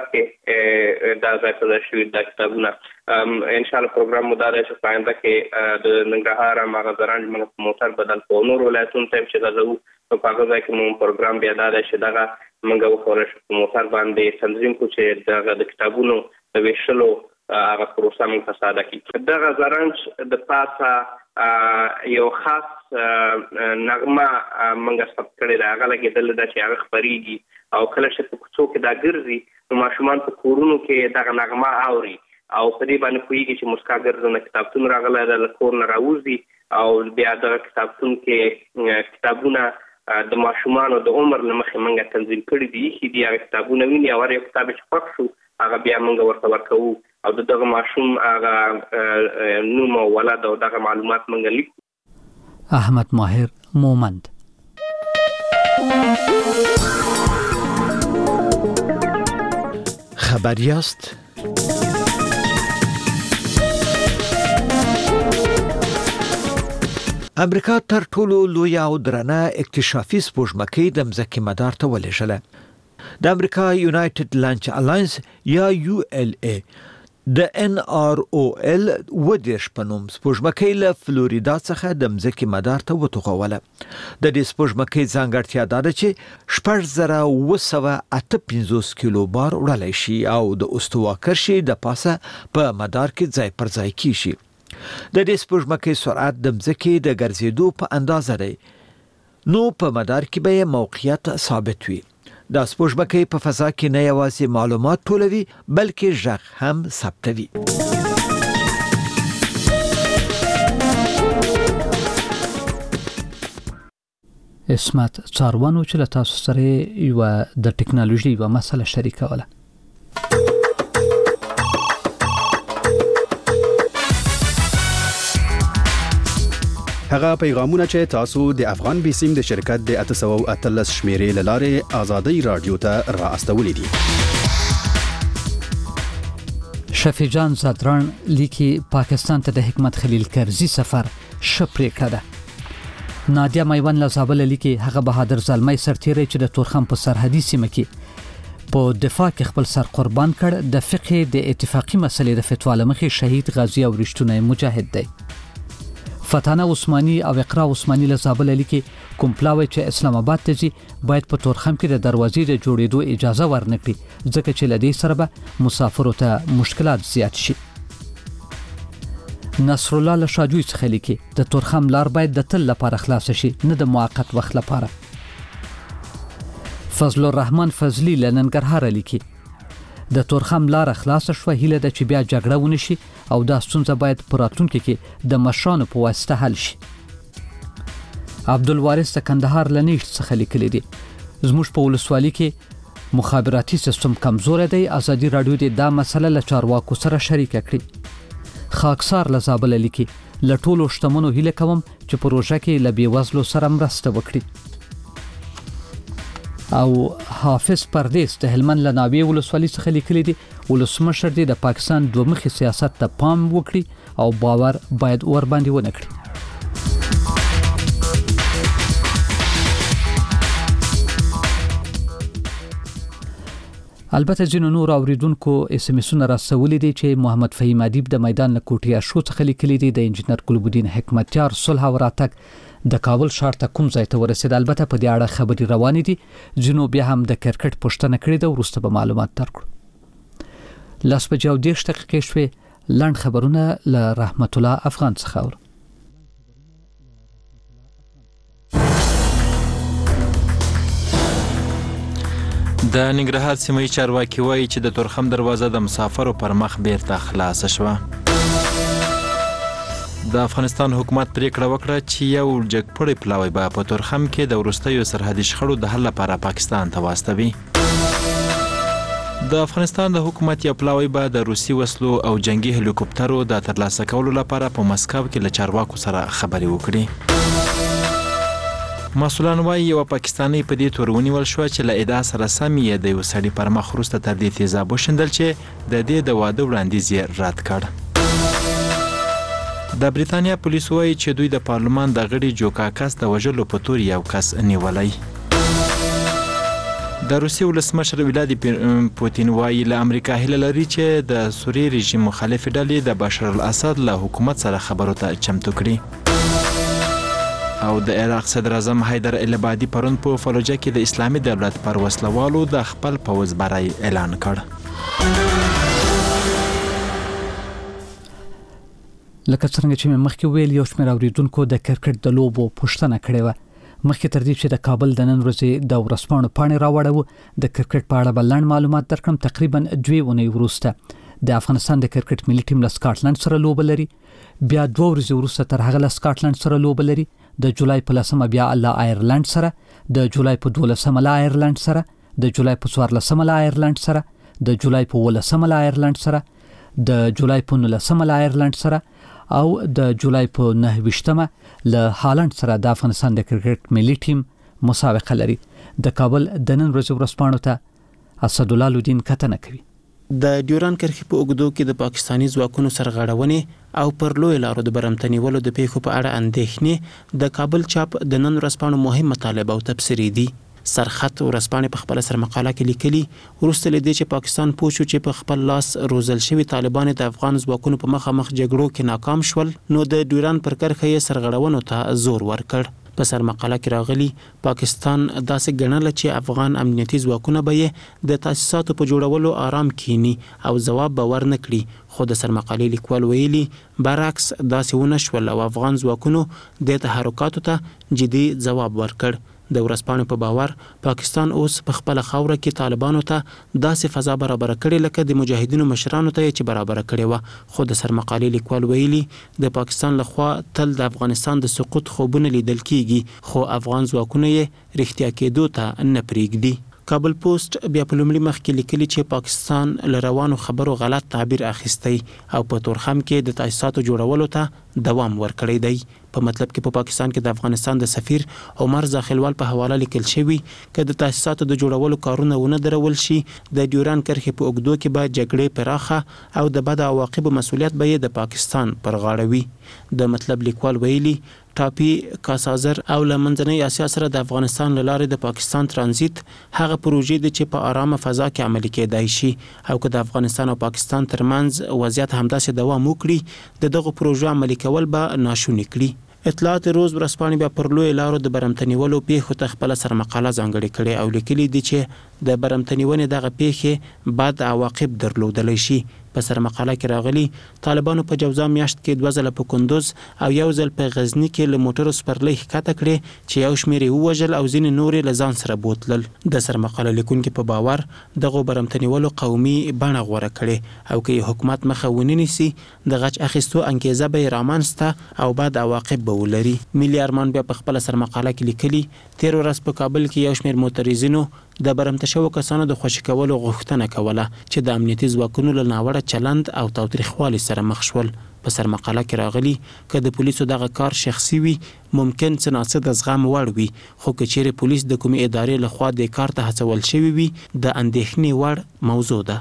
کې دا ځای په ځای شوي دا کتابونه. انشاءالله پروګرام مو دا دی چې په آینده کې د ننګرهار هماغه زرنج موږ په موټر بدل په نورو ولایتونو ته چې غځوو، نو په هغه ځای کې مو پروګرام بیا دا دی چې دغه موږ وکولی شو په موټر باندې تنظیم کړو چې دغه د کتابونو د ویشلو هغه پروسه موږ په ساده کړي. دغه زرنج د پاسه یو خاص نغمه موږ ثبت کړې ده، هغه لګېدلې ده چې هغه خپرېږي او کله چې په کوڅو کې دا ګرځي نو ماشومان په کورونو کې دغه نغمه اوري او په دې باندې پوهېږي چې مسکا ګرځنه کتابتون راغلی ده، له کور نه راوځي او بیا دغه کتابتون کې کتابونه د ماشومانو د عمر له مخې موږ تنظیم کړي دي، ایښي دي هغه کتابونه ویني او هر یو کتاب چې خوښ شو هغه بیا موږ ورته ورکوو او د دغه ماشوم هغه نوم او ولد او دغه معلومات موږ لیکو. احمد ماهر مومند. خبریاست؟ امریکا تر ټولو لوی او درنه اکتشافي سپوږمکۍ د مځکې مدار ته ولېږله. د امریکا یونایټډ لانچ الاینس یا ULA د NROL ودیش په نوم سپوږمکۍ له فلوریدا څخه د مځکې مدار ته وتوغوله. د دې سپوږمکۍ ځانګړتیا دا ده چې 6958 کیلو بار وړلی شي او د استوا کرښې د پاسه په مدار کې ځای پر ځای کیږي. د دې سپوږمکۍ سرعت د مځکې د ګرځېدو په اندازه دی، نو په مدار کې به موقعیت ثابت وي. دا سپوږمکۍ په فضا کې نه یوازې معلومات ټولوي بلکې غږ هم ثبتوي. اسمت څاروانو چې له تاسو سره یو د ټکنالوژي یو مسله شریکوله. هغه پیغامونه چې تاسو د افغان بیسیم د شرکت د 813 شمیرې لاره آزادۍ رادیو ته را استولې دي. شفیجان زادران لیکي پاکستان ته د حکمت خلیل کرزي سفر شپرې کړه. نادیا میوان له زابل لیکي هغه بهادر زلمی سرتیری چې د تورخم په سرحدي سیمه کې په دفاع کې خپل سر قربان کړ، د فقه د اتفاقی مسلې د فتوا لمخې شهید غازی او رښتونی مجاهد دی. فتانه عثماني او اقرا عثماني له زابل لیکي کوم پلاوی چې اسلام آباد ته ځي باید په تورخم کې د دروازې د جوړېدو اجازه ورنکړي، ځکه چې لدې سره به مسافرو ته مشکلات زیات شي. نصر الله له شاجوی څخه لیکي د تورخم لار باید د تل لپاره خلاص شي، نه د موقت وخت لپاره. فضل الرحمن فضلی له ننګرهار لیکي د تورخم لار خلاص شو، هیله ده چې بیا جګړه ونشي او دا ستونزه باید په راتلونکي کې د مشرانو په واسطه حل شي. عبدالوارث د کندهار له نیشت څخه لیکلی دی زموږ په ولسوالۍ کې مخابراتي سیستم کمزور دی، ازادي رادیو د دا مسله له چارواکو سره شریک کړي. خاکسار له زابل لیکي له ټولو شتمنو هیله کوم چې پروژه کې له بېوزلو سره مرسته وکړي. او حافظ پردیس د هلمند لناوی ولسوالۍ څخه لیکلي دي ولسمشر د پاکستان دومخي سیاست ته پام وکړي او باور باید ور باندې ونه کړي. البته ځینو نور اوریدونکو اس ام اسونه راسولي دي چې محمد فهیم ادیب د میدان لکوټیا شو څخه لیکلي دي د انجنیر ګلبدین حکمتیار صلح وراتک د کابل ښار ته کوم ځای ته ورسید. البته په دې اړه خبري روانې دي. ځینو بیا هم د کرکټ پوښتنه کړې ده، وروسته به معلومات درکړو. 10:10 شوې. لاند خبرونه له رحمت الله افغان څخه اورو. د ننګرهار سیمې چارواکي وایي چې د تورخم دروازه د مسافرو پر مخ بیرته خلاصه شوه. د افغانستان حکومت پریکړه وکړه چې یو جګپړی پلاوی به په تورخم کې د وروستیو سرحدي شخړو د حل لپاره پاکستان ته واستوي. د افغانستان د حکومت یو پلاوی به د روسي وسلو او جنگي هلیکوپټرو د ترلاسه کولو لپاره په مسکو کې له چارواکو سره خبرې وکړي. مسؤلان وایي یو پاکستانی په دې تور ونیول شو چې له ادعا سره سم یې د یو سړي پر مخ وروسته تر دې تیزاب وشیندل چې د دې د واده وړاندیز یې رد کړ. د بریتانیا پولیس وایي چې دوی د پارلمان د غړي جوکاکس د وژلو په تور یو کس نیولی. د روسي ولسمشر ولادیمیر پوتین وایي له امریکا هیله لري چې د سوریې رژیم مخالف ډلې د بشار الاسد له حکومت سره خبرو ته چمتو کړي. او د عراق صدر اعظم حیدر العبادي پرون په فلوجه کې د اسلامي دولت پر وسلوالو د خپل پوځ برای اعلان کړ. لکه څنګه چې مخکې ویل یو شمېر اوریدونکو د کرکټ د لوبو پوښتنه کړې وه. مخکې تر دې چې د کابل د نن ورځې د ورځپاڼو پاڼې راوړو د کرکټ په اړه به لنډ معلومات درکړم. تقریبا 2 اونۍ وروسته د افغانستان د کرکټ ملي ټیم له سکاټلند سره لوبه لري. بیا 2 ورځې وروسته تر هغه له سکاټلند سره لوبه لري. د جولای په 10 بیا له آیرلند سره، د جولای په 12 له آیرلند سره، د جولای په 14 له آیرلند سره، د جولای په 18 له آیرلند سره، د جولای په 19 له آیرلند سره او د جولای په 29 له هالند سره د افغانستان د کرکټ ملي ټیم مسابقه لري. د کابل د نن ورځې ورځپاڼو ته اسدالله لودین کتنه کوي. د ډیوران کرښې په اوږدو کې د پاکستاني ځواکونو سرغړونې او پر لوی لارو د برمتنیولو د پیښو په اړه اندېښنې د کابل چاپ د نن ورځپاڼو مهم مطالب او تبصرې دي. سرخط ورځپاڼې په خپل سر مقاله کې لیکلي وروسته له دې چې پاکستان پوه شو چې په خپل لاس روزل شوي طالبان د افغان ځواکونو په مخامخ جګړو کې ناکام شول، نو د ډیوران پر کرښه یې سرغړونو ته زور ورکړ. په سر مقاله کې راغلي پاکستان داسې ګڼله چې افغان امنیتي ځواکونه به یې د تاسیساتو په جوړولو آرام کینی او ځواب به ور نه کړي. خو د سر مقالې لیکوال ویلي برعکس داسې ونه شول او افغان ځواکونو د تحرکاتو ته جدي ځواب ورکړ. د ورځپاڼو په باور پاکستان اوس په خپل خاوره کې طالبانو ته داسې فضا برابر کړې لکه د مجاهدینو مشرانو ته چې برابر کړې و. خو د سر مقالې لیکوال ویلي د پاکستان لخوا تل د افغانستان د سقوط خوبونه لیدل کیږي، خو افغان ځواکونه یې رښتیا کېدو ته نه پرېږدي. کابل پوسټ بیا په لومړي مخ کې لیکلي چې پاکستان له روانو خبرو غلط تعبیر اخیستی او په تورخم کې د تاسیساتو جوړولو ته دوام ورکړی دی. په مطلب کې په پاکستان کې د افغانستان د سفیر عمر زاخلوال په حواله لیکل شوی چې د تاسیساتو د جوړولو کارونه ونه درول شي د ډیوران کرښې په اوږدو کې به جګړې پراخه او د بد عواقبو مسؤلیت به یې د پاکستان پر غاړه وي. د مطلب لیکوال ویلي ټاپي، کاسازر او له منځنۍ اسیا سره د افغانستان له لارې د پاکستان ترانزیت هغه پروژې دي چې په آرامه فضا کې عملي کېدای شي او که د افغانستان او پاکستان ترمنځ وضعیت همداسې دوام وکړي د دغو پروژو عملي کول به ناشوني کړي. اطلاعات روز ورځپاڼې بیا پر لوی لارو د برمتنیولو پیښو ته خپل سرمقاله ځانګړې کړې او لیکلي دي چې د برمتنیونې دغه پیښې بد عواقب درلودلی شي. په سرمقاله کې راغلي طالبانو په جوزا میاشت کې 2 ځله په کندوز او 1 ځل په غزنی کې له موټرو سپرلۍ ښکته کړې چې یو شمېر یې ووژل او ځینې نورې له ځان سره بوتلل. د سرمقاله لیکونکي په باور دغو برمتنیولو قومي بڼه غوره کړې او که یې حکومت مخه ونه نیسي د غچ اخیستو انګیزه به یې رامنځته او بد عواقب به ولري. ملي ارمان بیا په خپل سرمقاله کې لیکلي تیر ورځ په کابل کې یو شمېر معترضینو د برمته شوو کسانو د خوشي کولو غوښتنه کوله چې د امنیتي ځواکونو له ناوړه چلند او تاوتریخوالي سره مخ شول. په سر مقاله کې راغلي که د پولیسو دغه کار شخصي وي ممکن څه ناڅه د زغم وړ وي، خو که چیرې پولیس د کومې ادارې لخوا د کار ته هڅول شوي وي د اندېښنې وړ موضوع ده.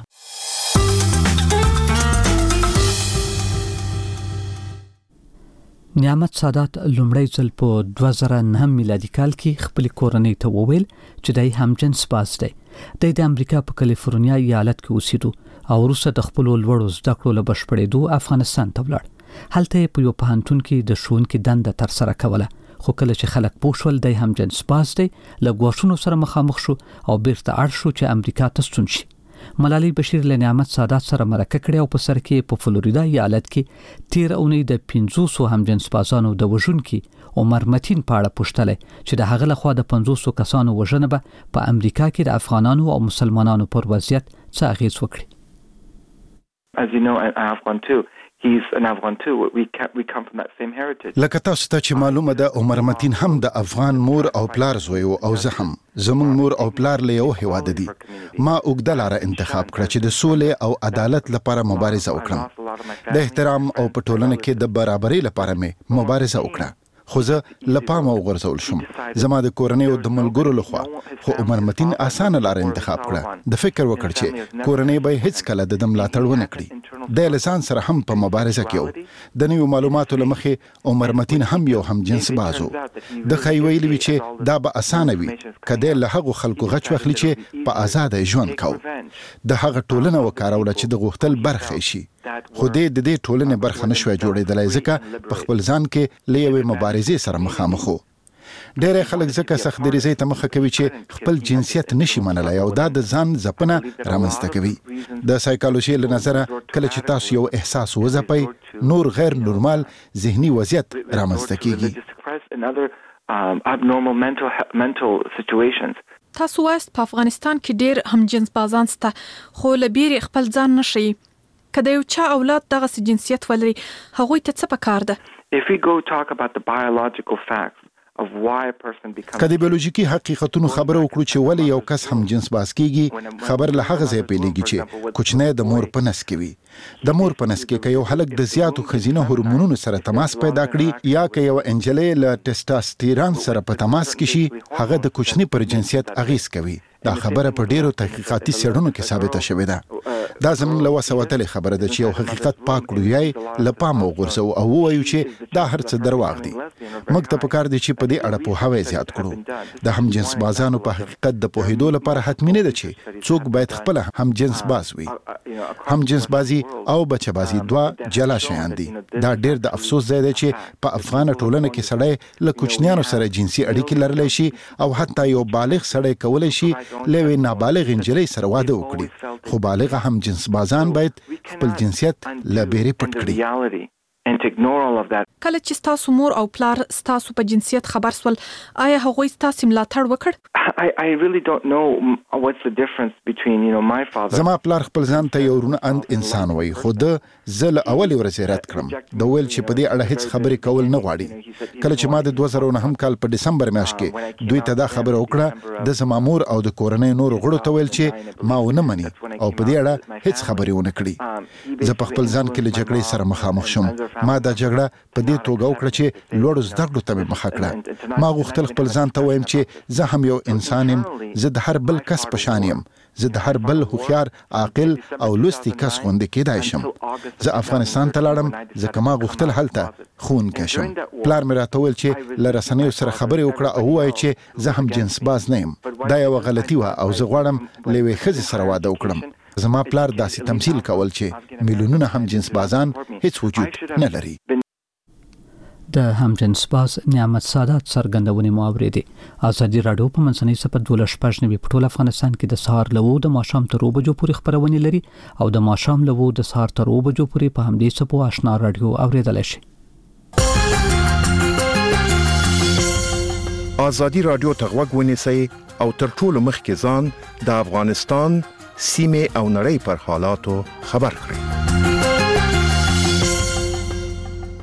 نعمت سادات لومړی ځل په 2009 میلادي کال کې خپل کورنۍ ته وویل چې دای همجنس باز دی. د امریکا په کالیفورنیا ایالت کې اوسېدو او وروسته د خپل لوړو زده کړو له بشپړېدو افغانستان ته ولاړ. هلته په یو پوهنتون کې د ښوونکي دنده ترسره کوله، خو کله چې خلک پوه شول د همجنس باز دی له ګواښونو سره مخامخ شو او بیرته اړ شو چې امریکا ته ستون شي. ملالۍ بشیر له نعمت سادات سره مرکه کړې او په سر کې په فلوریدا ایالت کې 13 اونۍ د 500 همجنس بازانو د وژونکي عمر متین په اړه پوښتلې چې د هغه لخوا د 500 کسانو وژنه به په امریکا کې د افغانانو او مسلمانانو پر وضعیت څه اغیز وکړي. As you know, Afghan too. He's an Afghan too. We come from that same heritage. لکه تاسو ته چې معلومه ده عمر متین هم د افغان مور او پلار زوی او زه هم زموږ مور او پلار له یو هیواد دي. ما اوږده لاره انتخاب کړه چې د سولې او عدالت لپاره مبارزه وکړم. د احترام او په ټولنه کې د برابرۍ لپاره مې مبارزه وکړه. خو زه لپاره وغورځول شوم زما د کورنۍ او د ملګرو لخوا. خو عمر متین اسانه لار انتخاب کړه. د فکر وکړ چې کورنۍ به هیڅ کله د ملاتړ ونه کړي. د لسان سره هم په مبارزه کې د نوو معلوماتو لمخې عمر متین هم یو هم جنس بازو. د خیویل وی چې دا به اسانه وي کله له هغه خلکو غچ واخلي چې په آزاد ژوند کاو. د هغه ټولنه وکارول چې د غوښتل برخه شي. خو د دې ټولنې برخه نشوي جوړېدلای ځکه په خپل ځان کې لوي مبارزې سره مخامخ وو. ډېر خلک ځکه سخت دریزې ته مخه کوي چې خپل جنسیت نشي منلای او دا د ځان ځپنه رامنځته کوي. د سایکالوژي له نظره کله چې تاسو یو احساس وځپئ نور غیر نورمال ذهني وضعیت رامنځته کیږي. تاسو واست په افغانستان کې ډېر همجنس بازان سته خو لبیر خپل ځان نشي. کله یو چا اولاد دغه جنسیت ولري هغه ته څه پکار ده؟ If we go talk about the biological facts of why a person becomes کله بیولوژیکی حقیقتونو خبره وکړو چې ولې یو کس هم جنس باز کیږي خبر له هغه ځای پیلېږي چې کوچنی د مور په نس کې وي. د مور په نس کې یو هلک د زیاتو خزینه هورمونونو سره تماس پیدا کړي یا که یو انجلې له ټسټاسټیران سره په تماس کې شي هغه د کوچنی پر جنسیت اغیز کوي. دا خبره په ډیرو تحقیقاتي څېړنو کې ثابته شوې ده. دا زموږ له وسه وتلې خبره ده چې یو حقیقت پاک کړو یا له پامه وغورځو او ووایو چې دا هر څه درواغ دي. موږ ته پکار دي چې په دې اړه پوهاوی زیات کړو. د هم جنس بازانو په حقیقت د پوهېدو لپاره حتمي نه ده چې څوک باید خپل هم جنس باز وي. هم جنس بازي او بچه بازي دوه جلا شیان دي. دا ډیر د افسوس ځای دی چې په افغان ټولنه کې سړی له کوچنیانو سره جنسي اړیکې لرلی شي او حتی یو بالغ سړی کولی شي لوي نابالغ انجلۍ سره واده وکړي. خو بالغ هم جنس بازان باید خپل جنسیت له بیرې پټ کړي. کله چې تاسو مور او پلار تاسو په جنسیت خبر سول آیا هغوی تاسو ملاتړ وکړ؟ I really don't know what's the difference between my father. زما پلار خپل ځان ته یو رونه اند انسان وای خو د زل اول ورځ رات کړم د ویل چې په دې اړه هیڅ خبرې کول نه غواړي. کله چې ما د 2009 کال په دسمبر میاشت کې دوی ته دا خبره وکړه د زما مور او د کورنۍ نور غړو ته ویل چې ما ونه مني او په دې اړه هیڅ خبرې ونه کړي. زه په خپل ځان کې له جګړې سره مخامخ شوم. ما دا جګړه په دې توګه وکړه چې لوړ زده کړو ته مخه کړه. ما غوښتل خپل ځان ته وایم چې زه هم یو انسان یم. زه د هر بل کس په شان یم. زه د هر بل هوښیار عاقل او لوستی کس غوندې کېدای شم. زه افغانستان ته لاړم ځکه ما غوښتل هلته ښوونکی شم. پلار مې راته وویل چې له رسنیو سره خبرې وکړه او ووایه چې زه هم جنس باز نه یم. دا یوه غلطي وه او زه غواړم له یوې ښځې سره واده وکړم. زما پلار داسې تمثیل کول چې میلیونونه هم جنس بازان هیڅ وجود نه لري. د همجنس باز نعمت سادات څرګندونې مو اورېدې. ازادي راډیو په منځنۍ صفحه 12 په ټول افغانستان کې د سهار له 9 د ماښام تر 2 بجو پورې خبرونه لري او د ماښام له 2 د سهار تر 2 بجو پورې په همدې صفحه آشنا راډیو اوریدلای شي. ازادي راډیو ته غوږ ونیسئ او تر ټولو مخکې ځان د افغانستان سیمه او نړۍ پر حالاتو خبر کړئ.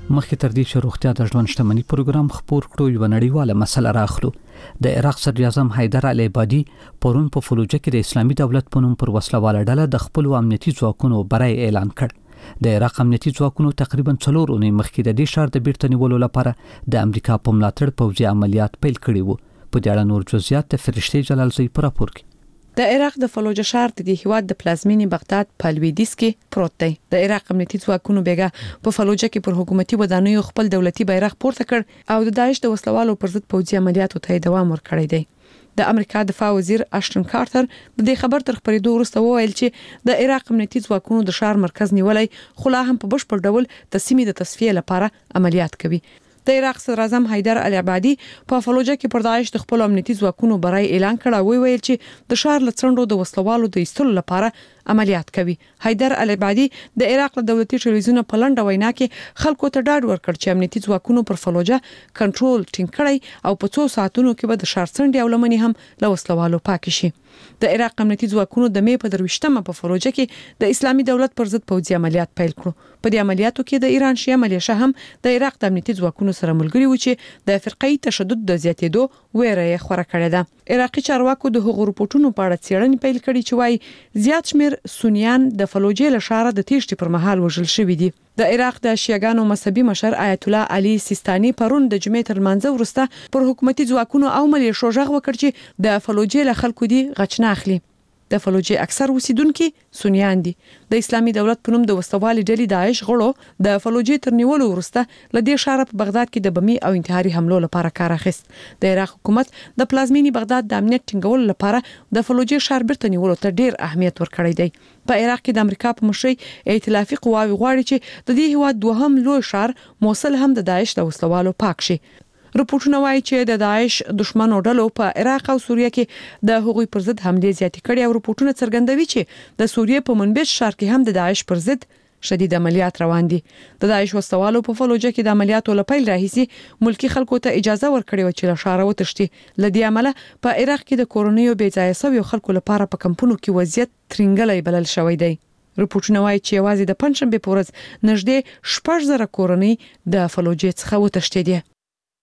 مخکې تر دې چې روغتیا د ژوند شتمنۍ پروګرام خپور کړو یو نړیواله مسله راخلو. د عراق صدر اعظم حیدر العبادي پرون په فلوجه کې د اسلامي دولت په نوم پر وسلواله ډله د خپل امنیتي ځواکونو برای اعلان کړ. د عراق امنیتي ځواکونو تقریبا 4 اونۍ مخکې د دې ښار د بیرته نیولو لپاره د امریکا په ملاتړ پوځي عملیات پیل کړي وو. په دې اړه نور جزئیات د فرشتي جلالزی پر راپور کې. د عراق د فلوجه ښار د هیواد د پلازمینې بغداد په لویدیځ کې پروت دی. د عراق امنیتي ځواکونو بیګه په فلوجه کې پر حکومتي ودانیو خپل دولتي بیرغ پورته کړ او د داعش د وسلوالو پر ضد پوځي عملیاتو ته دوام ورکړی دی. د امریکا دفاع وزیر اشټن کارټر د دې خبر تر خبرېدو وروسته وویل چې د عراق امنیتي ځواکونو د ښار مرکز نیولای خو لا هم په بشپړ ډول د سیمې د تصفیه لپاره عملیات کوي. د عراق صدر اعظم حیدر العبادي په فلوجه کې پر داعش د خپل امنیتي ځواکونو برای اعلان کړ او ویل چې د ښار لڅنډو د وسلوالو د ایستلو لپاره عملیات کوي. حیدر العبادي د عراق د دولتي ټلویزیون په لنډه وینا کې خلکو ته ډاډ ورکړ چې امنیتي ځواکونو پر فلوجه کنټرول ټینګ کړی او په 2 ساعتونو کې به د ښار څنډې او لمنې هم له وسلوالو پاک شي. د عراق امنیتي ځواکونو د می په 23مه په فلوجه کې د اسلامي دولت پر ضد پوځي عملیات پیل کړو. په دې عملیاتو کې د ایران شیعه ملیشه هم د عراق د امنیتي ځواکونو سره ملګري و چې د فرقې تشدد د زیاتېدو ویره یې خوره کړې ده. عراقي چارواکو د هغو رپورټونو په اړه څېړنې پیل کړې چې وايي زیات شمیر سنیان د فلوجې له ښاره د تیښتې پر مهال وژل شوي دي. د عراق د شیعاګانو مذهبي مشر آیت الله علي سیستاني پرون د جمعې تر منځ وروسته پر حکومتي ځواکونو او ملیشو غږ وکړ چې د فلوجې له خلکو دي غچ نه اخلي. د فلوجې اکثر اوسیدونکو سنیان دي. د اسلامي دولت په نوم د وسوالي ډلې داعش غړو د فلوجې تر نیولو وروسته ل دې ښار په بغداد کې د بمي او انتحاري حملو لپاره کار اخیست. د عراق حکومت د پلازمینی بغداد د امنیت ټینګولو لپاره د فلوجې ښار بیرته نیولو ته ډیر اهمیت ورکړی دی. په عراق کې د امریکا په مشرۍ ائتلافي قواوی غواړي چې د دې هیواد دوهم لوی ښار موصل هم د داعش د وسلوالو پاک شي. رپورټونه وايي چې د داعش دشمنو ډلو په عراق او سوریه کې د هغوی پر ضد حمله زیاتې کړې او رپورټونه څرګندوي چې د سوریه په منبج ښار کې هم د داعش پر ضد شدید عملیات روان دي. د داعش وسوالو په فلوجه کې د عملیاتو لپاره راهیسي ملکی خلکو ته اجازه ورکړې و چې له ښار وتښتي. لدې عمله په عراق کې د کورونیو بې ځایه شویو خلکو لپاره په کمپونو کې وضعیت ترنګلې بلل شوی دی. رپورټونه وايي چې یوازې د پنځشنبه په ورځ نږدې 6,000 کورنۍ د فلوجې څخه وتښتې دي.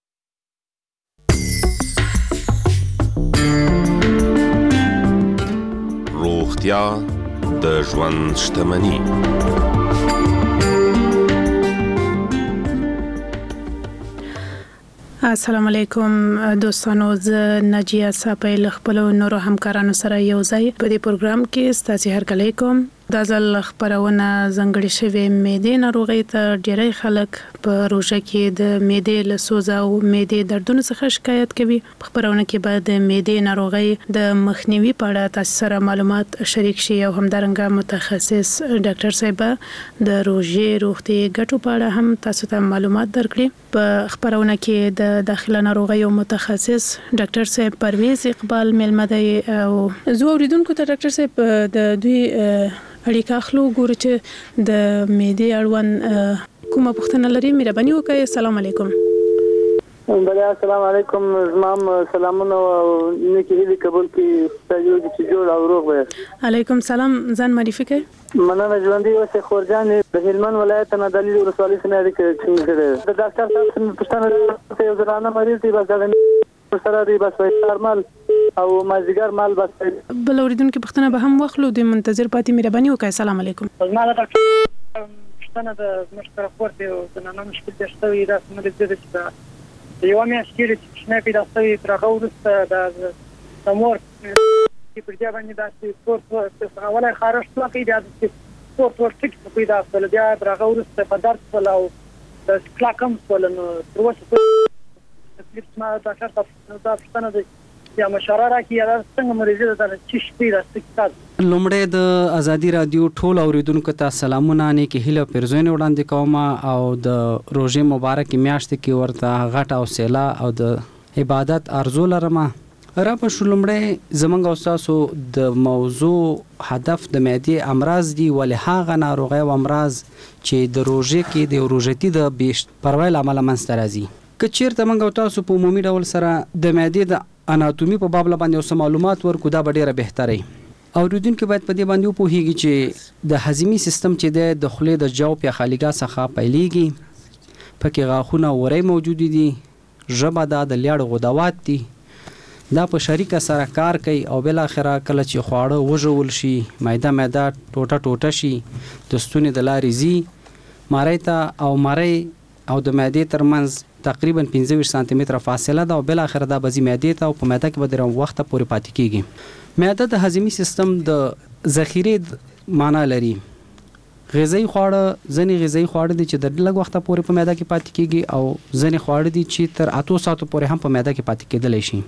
روغتیا د ژوند شتمني. السلام علیکم دوستانو، زه ناجیه صاحب خپل نورو همکارانو سره یو ځای په دې پروګرام کې ستاسو هرکلی کوم. دا ځل خبرونه ځنګړې شوې معدې ناروغۍ ته ډېری خلک په روژه کې د معدې له سوز او معدې دردونو څخه شکایت کوي. په خبرونه کې به د معدې ناروغۍ د مخنیوي په اړه تاسو سره معلومات شریک شي او همدارنګه متخصص ډاکټر صاحب د روژې روغتي ګټو په اړه هم تاسو ته معلومات درکړي. په خبرونه کې د داخله ناروغیو متخصص ډاکټر صاحب پرویز اقبال ملمه دی او زه اوریدونکو ته ډاکټر صاحب د دوی اړیکه اخلو ګورو چې د معدې اړوند کومه پوښتنه لري. مهرباني وکړئ. السلام علیکم. بله السلام علیکم. زمام سلامونه او نیکی هیلې قبول کړي تاسو چې جوړ او روغ وي. علیکم سلام. ځان معرفي کړئ. مننه. ژوندۍ اوسې خورجان د هلمند ولایت نه دلیل ولسوالۍ څخه اړیکه ټینګ د ډاکټر صاحب څخه پوښتنه یو ځلانه مریض دی بس سره دی بس نورمال او مازیګر مال بس. بل اوریدونکو پوښتنه به هم واخلو د منتظر پاتې. مهرباني وکړئ. السلام علیکم. زما د پوښتنه د مشکره پورته او د نن مشکل د شتوي د مریض د چې یو میاشت کې چې نه پیدا شوی تر هغه وروسته د سمور په دې باندې د سپورت اوله خارج شو کې د سپورت ورټیک پیدا شول بیا تر هغه وروسته په درس ولا او د کلاکم ولنو تر اوسه ما ډاکټر صاحب دا پوښتنه ده یا مشوره راکړي یا څنګه مریض د چی شپې راستګ. لومړی د ازادي رادیو ټول اوریدونکو ته سلامونه نه کې هیله پرزونه وړاندې کوم او د روزې مبارک میاشت کې ورته غټ او سیلا او د عبادت ارزو لرم. را په شلمړی زمنګ اوساسو د موضوع هدف د معدې امراض دی ولې هغه ناروغي او امراض چې د روزې کې د روزتي د بیشت پروایل عمل منځ راځي. کچیر ته منګو تاسو په عمومي ډول سره د معدې د اناتومي په باب باندې اوس معلومات ورکو دا ډیره بهتري. اوریدونکو باید په دې باندې وپوهیږي چې د هضمي سیستم چې د خولې د جوف یا خالګا څخه پیلېږي پکې غاښونه وری موجود دي، ژبه دا د لیاړو غدوات دي. دا په شریکه سره کار کوي او بل اخره کله چې خواړه وژول شي، معده ټوټه شي، د ستوني د لارې زی مړی ته او مړی او د معدې ترمنځ تقریبا 25 سانتي متره فاصله ده او بل اخر دا بزی معدې ته او په معده کې به د وخت پورې پاتې کیږي. معده د هضمي سیستم د ذخیره معنا لري. غذایی خواړه ځنې غذایی خواړه دي چې د لږ وخت پورې په معده کې پاتې کیږي او ځنې خواړه دي چې تر 8 ساعتو پورې هم په معده کې پاتې کېدلی شي.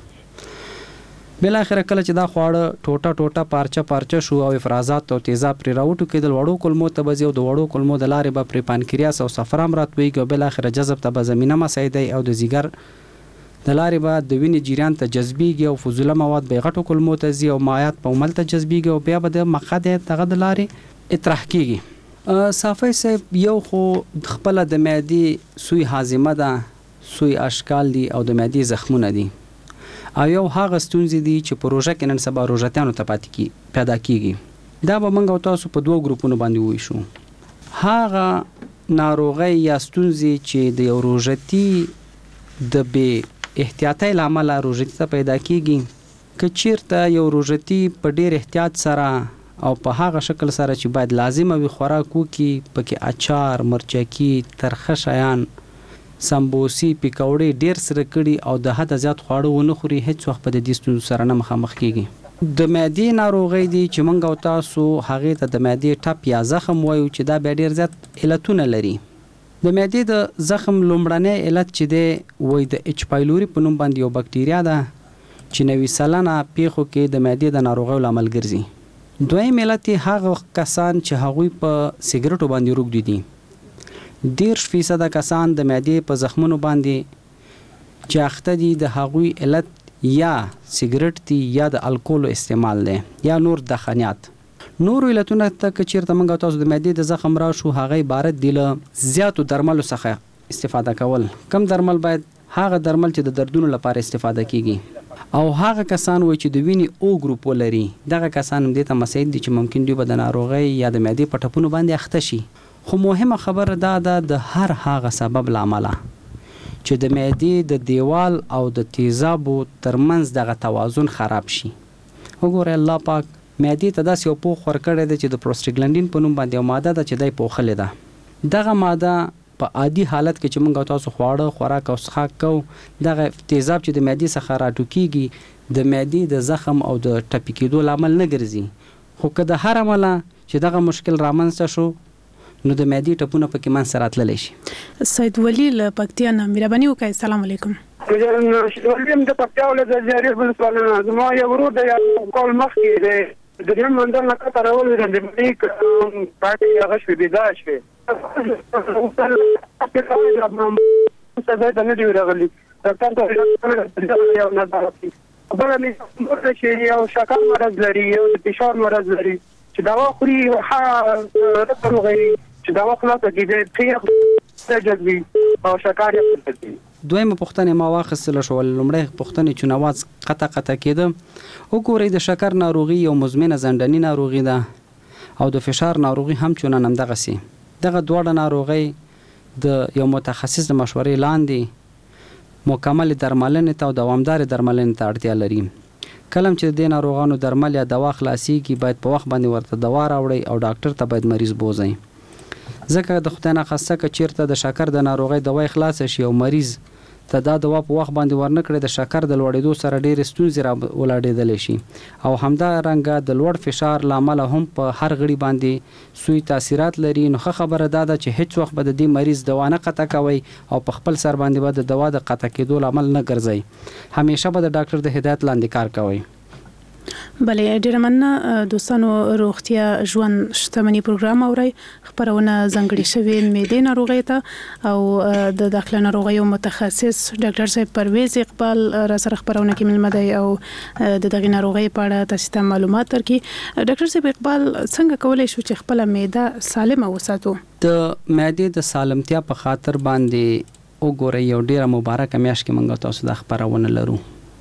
بل اخر کله چې دا خواړه ټوټه پارچه شو او افرازات او تیزاب پر راوټو کې د وړو کلمو ته بځي او د وړو کلمو د لارې به پر پانکریاس او صفرام راتوي او بل اخر جذب ته به زمينه مساعدي او د زیګر د لارې به د وینې جریان ته جذبيږي او فضوله مواد به غټو کلمو ته زی او مایعات په عمل ته جذبيږي او بیا به د مقعد دغه د لارې اطراح کیږي. صافي صاحب یو خو خپل د معدې سوی هاضمه ده، سوی اشکال دي او د معدې زخمونه دي او یو هغه ستونزې دي چې پروژه کې نن سبا روژتیانو ته پیدا کیږي. دا به موږ تاسو په دوه ګروپونو باندې وویشو. هغه ناروغي یا ستونزې چې د یو روژتي د بې احتیاطۍ له امله روژتي ته پیدا کیږي، که چیرته یو روژتي په ډېر احتیاط سره او په هغه شکل سره چې باید لازمه وي خوراک وکړي، پکې اچار، مرچکي، ترخه شیان، سمبوسي، پکوړې ډیر سره کړي او د حد زیات خواړه ونه خوري، هیڅ وخت په دې ستونزو سره نه مخامخ کیږي. د معدې ناروغي دي چې موږ او تاسو هغه ته د معدې ټپ یا زخم وایو چې دا به ډیر زیات علتونه لري. د معدې د زخم لومړنی علت چې دی وای د اچ پایلوري په نوم باندې یو بکټیریا ده چې 90 سلنه پیښو کې د معدې د ناروغیو لامل ګرځي. دویم علت هغه کسان چې هغوی په سیګریټو باندې روږدي دي. 10% کسان د معدې په زخمونو باندې چې اخته دي د هغوی علت یا سیګریټ دی یا د الکول استعمال دی یا نور دخانیات. نور علتونه ته چیرته موږ تاسو د معدې د زخم راشو هغه عبارت دي له زیاتو درملو څخه استفاده کول. کم درمل باید هغه درمل چې د دردونو لپاره استفاده کیږي او هغه کسان وای چې د وینې او ګروپ ولري دغه کسان هم دې ته مساعد دي چې ممکن دوی به د ناروغي یا د معدې په ټپونو باندې اخته شي. خو مهمه خبره دا ده د هر هغه سبب لامل چې د معدې د دیوال او د تیزابو ترمنځ دغه توازن خراب شي. وګوره الله پاک معدې ته داسې یو پوښ ورکړی دی چې د پروستاګلانډین په نوم باندې یو ماده ده چې دای پوښلې ده. دغه ماده په عادي حالت کې چې موږ تاسو خواړه خوراک او څښاک کوو دغه تیزاب چې د معدې څخه راټوکیږي د معدې د زخم او د ټپي کېدو لامل نه ګرځي. خو که د هر عمله چې دغه مشکل رامنځته شو نو د معدې ټپونه پکې منځ راتللی شي. سید ولی له پکتیا نه مهرباني وکړئ. السلام علیکم. ولیم د پکتیا ولې د جاری بل سوال زما یو ورور د کول مخ کې د دې منځل نه کتر اول د امریک پارټي هغه شوی بيدا شوی څه دا نه دی راغلی ډاکټر ته یو نه درته بل مې مرته چې یو شکر مرض لري یو د فشار مرض لري چې دوا خوري ها راغلی چې دوا خلاصه کیږي تیغ تجربي او شکر یې پرتې. دویمه پوښتنه ما واخیستله شو. لومړی پوښتنه چې نواز قطع کېده. وګورئ د شکر ناروغي یو مزمنه زندنی ناروغي ده او د فشار ناروغي هم چونن هم دغه سي. دغه دواړه ناروغي د یو متخصص د مشورې لاندې مکمل درملنې ته او دوامدار درملنې ته اړتیا لري. کلم چې د ناروغانو درمل یا دوا خلاصيږي باید په وخت باندې ورته دوا راوړي او ډاکټر ته باید مریض بوزي. ځکه د خدای نه خاصه ک چیرته د شکر د ناروغي دوا خلاص شي او مریض ته دا دوا په وخت باندې ورنکړي د شکر د لوړېدو سره ډېر ستونزې را ولاړېدل شي او همدا رنګه د لوړ فشار لامل هم په هر غړي باندې سوی تاثیرات لري. نو خبره دا ده چې هیڅ وخت به د دې مریض دوا نه قطع کوي او په خپل سر باندې به د دوا د قطع کېدو لامل نه ګرځي. همیشه به د ډاکټر د هدایت لاندې کار کوي. بله ډیره مننه دوستانو. روغتیا ژوند شتمنۍ پروګرام اوري خبرونه زنګړي شوی معدې ناروغي ته او د داخله ناروغیو متخصص ډاکټر صاحب پرویز اقبال را سره خبرونه کې ملمدي او د دغه ناروغي په اړه تاسو ته معلومات درکړي. ډاکټر صاحب اقبال څنګه کولای شو چې خپل معده سالمه وساتو؟ د معدې د سالمتیا په خاطر باندې وګورئ یو ډیره مبارکه میاشت کې موږ تاسو د خبرونه لرو.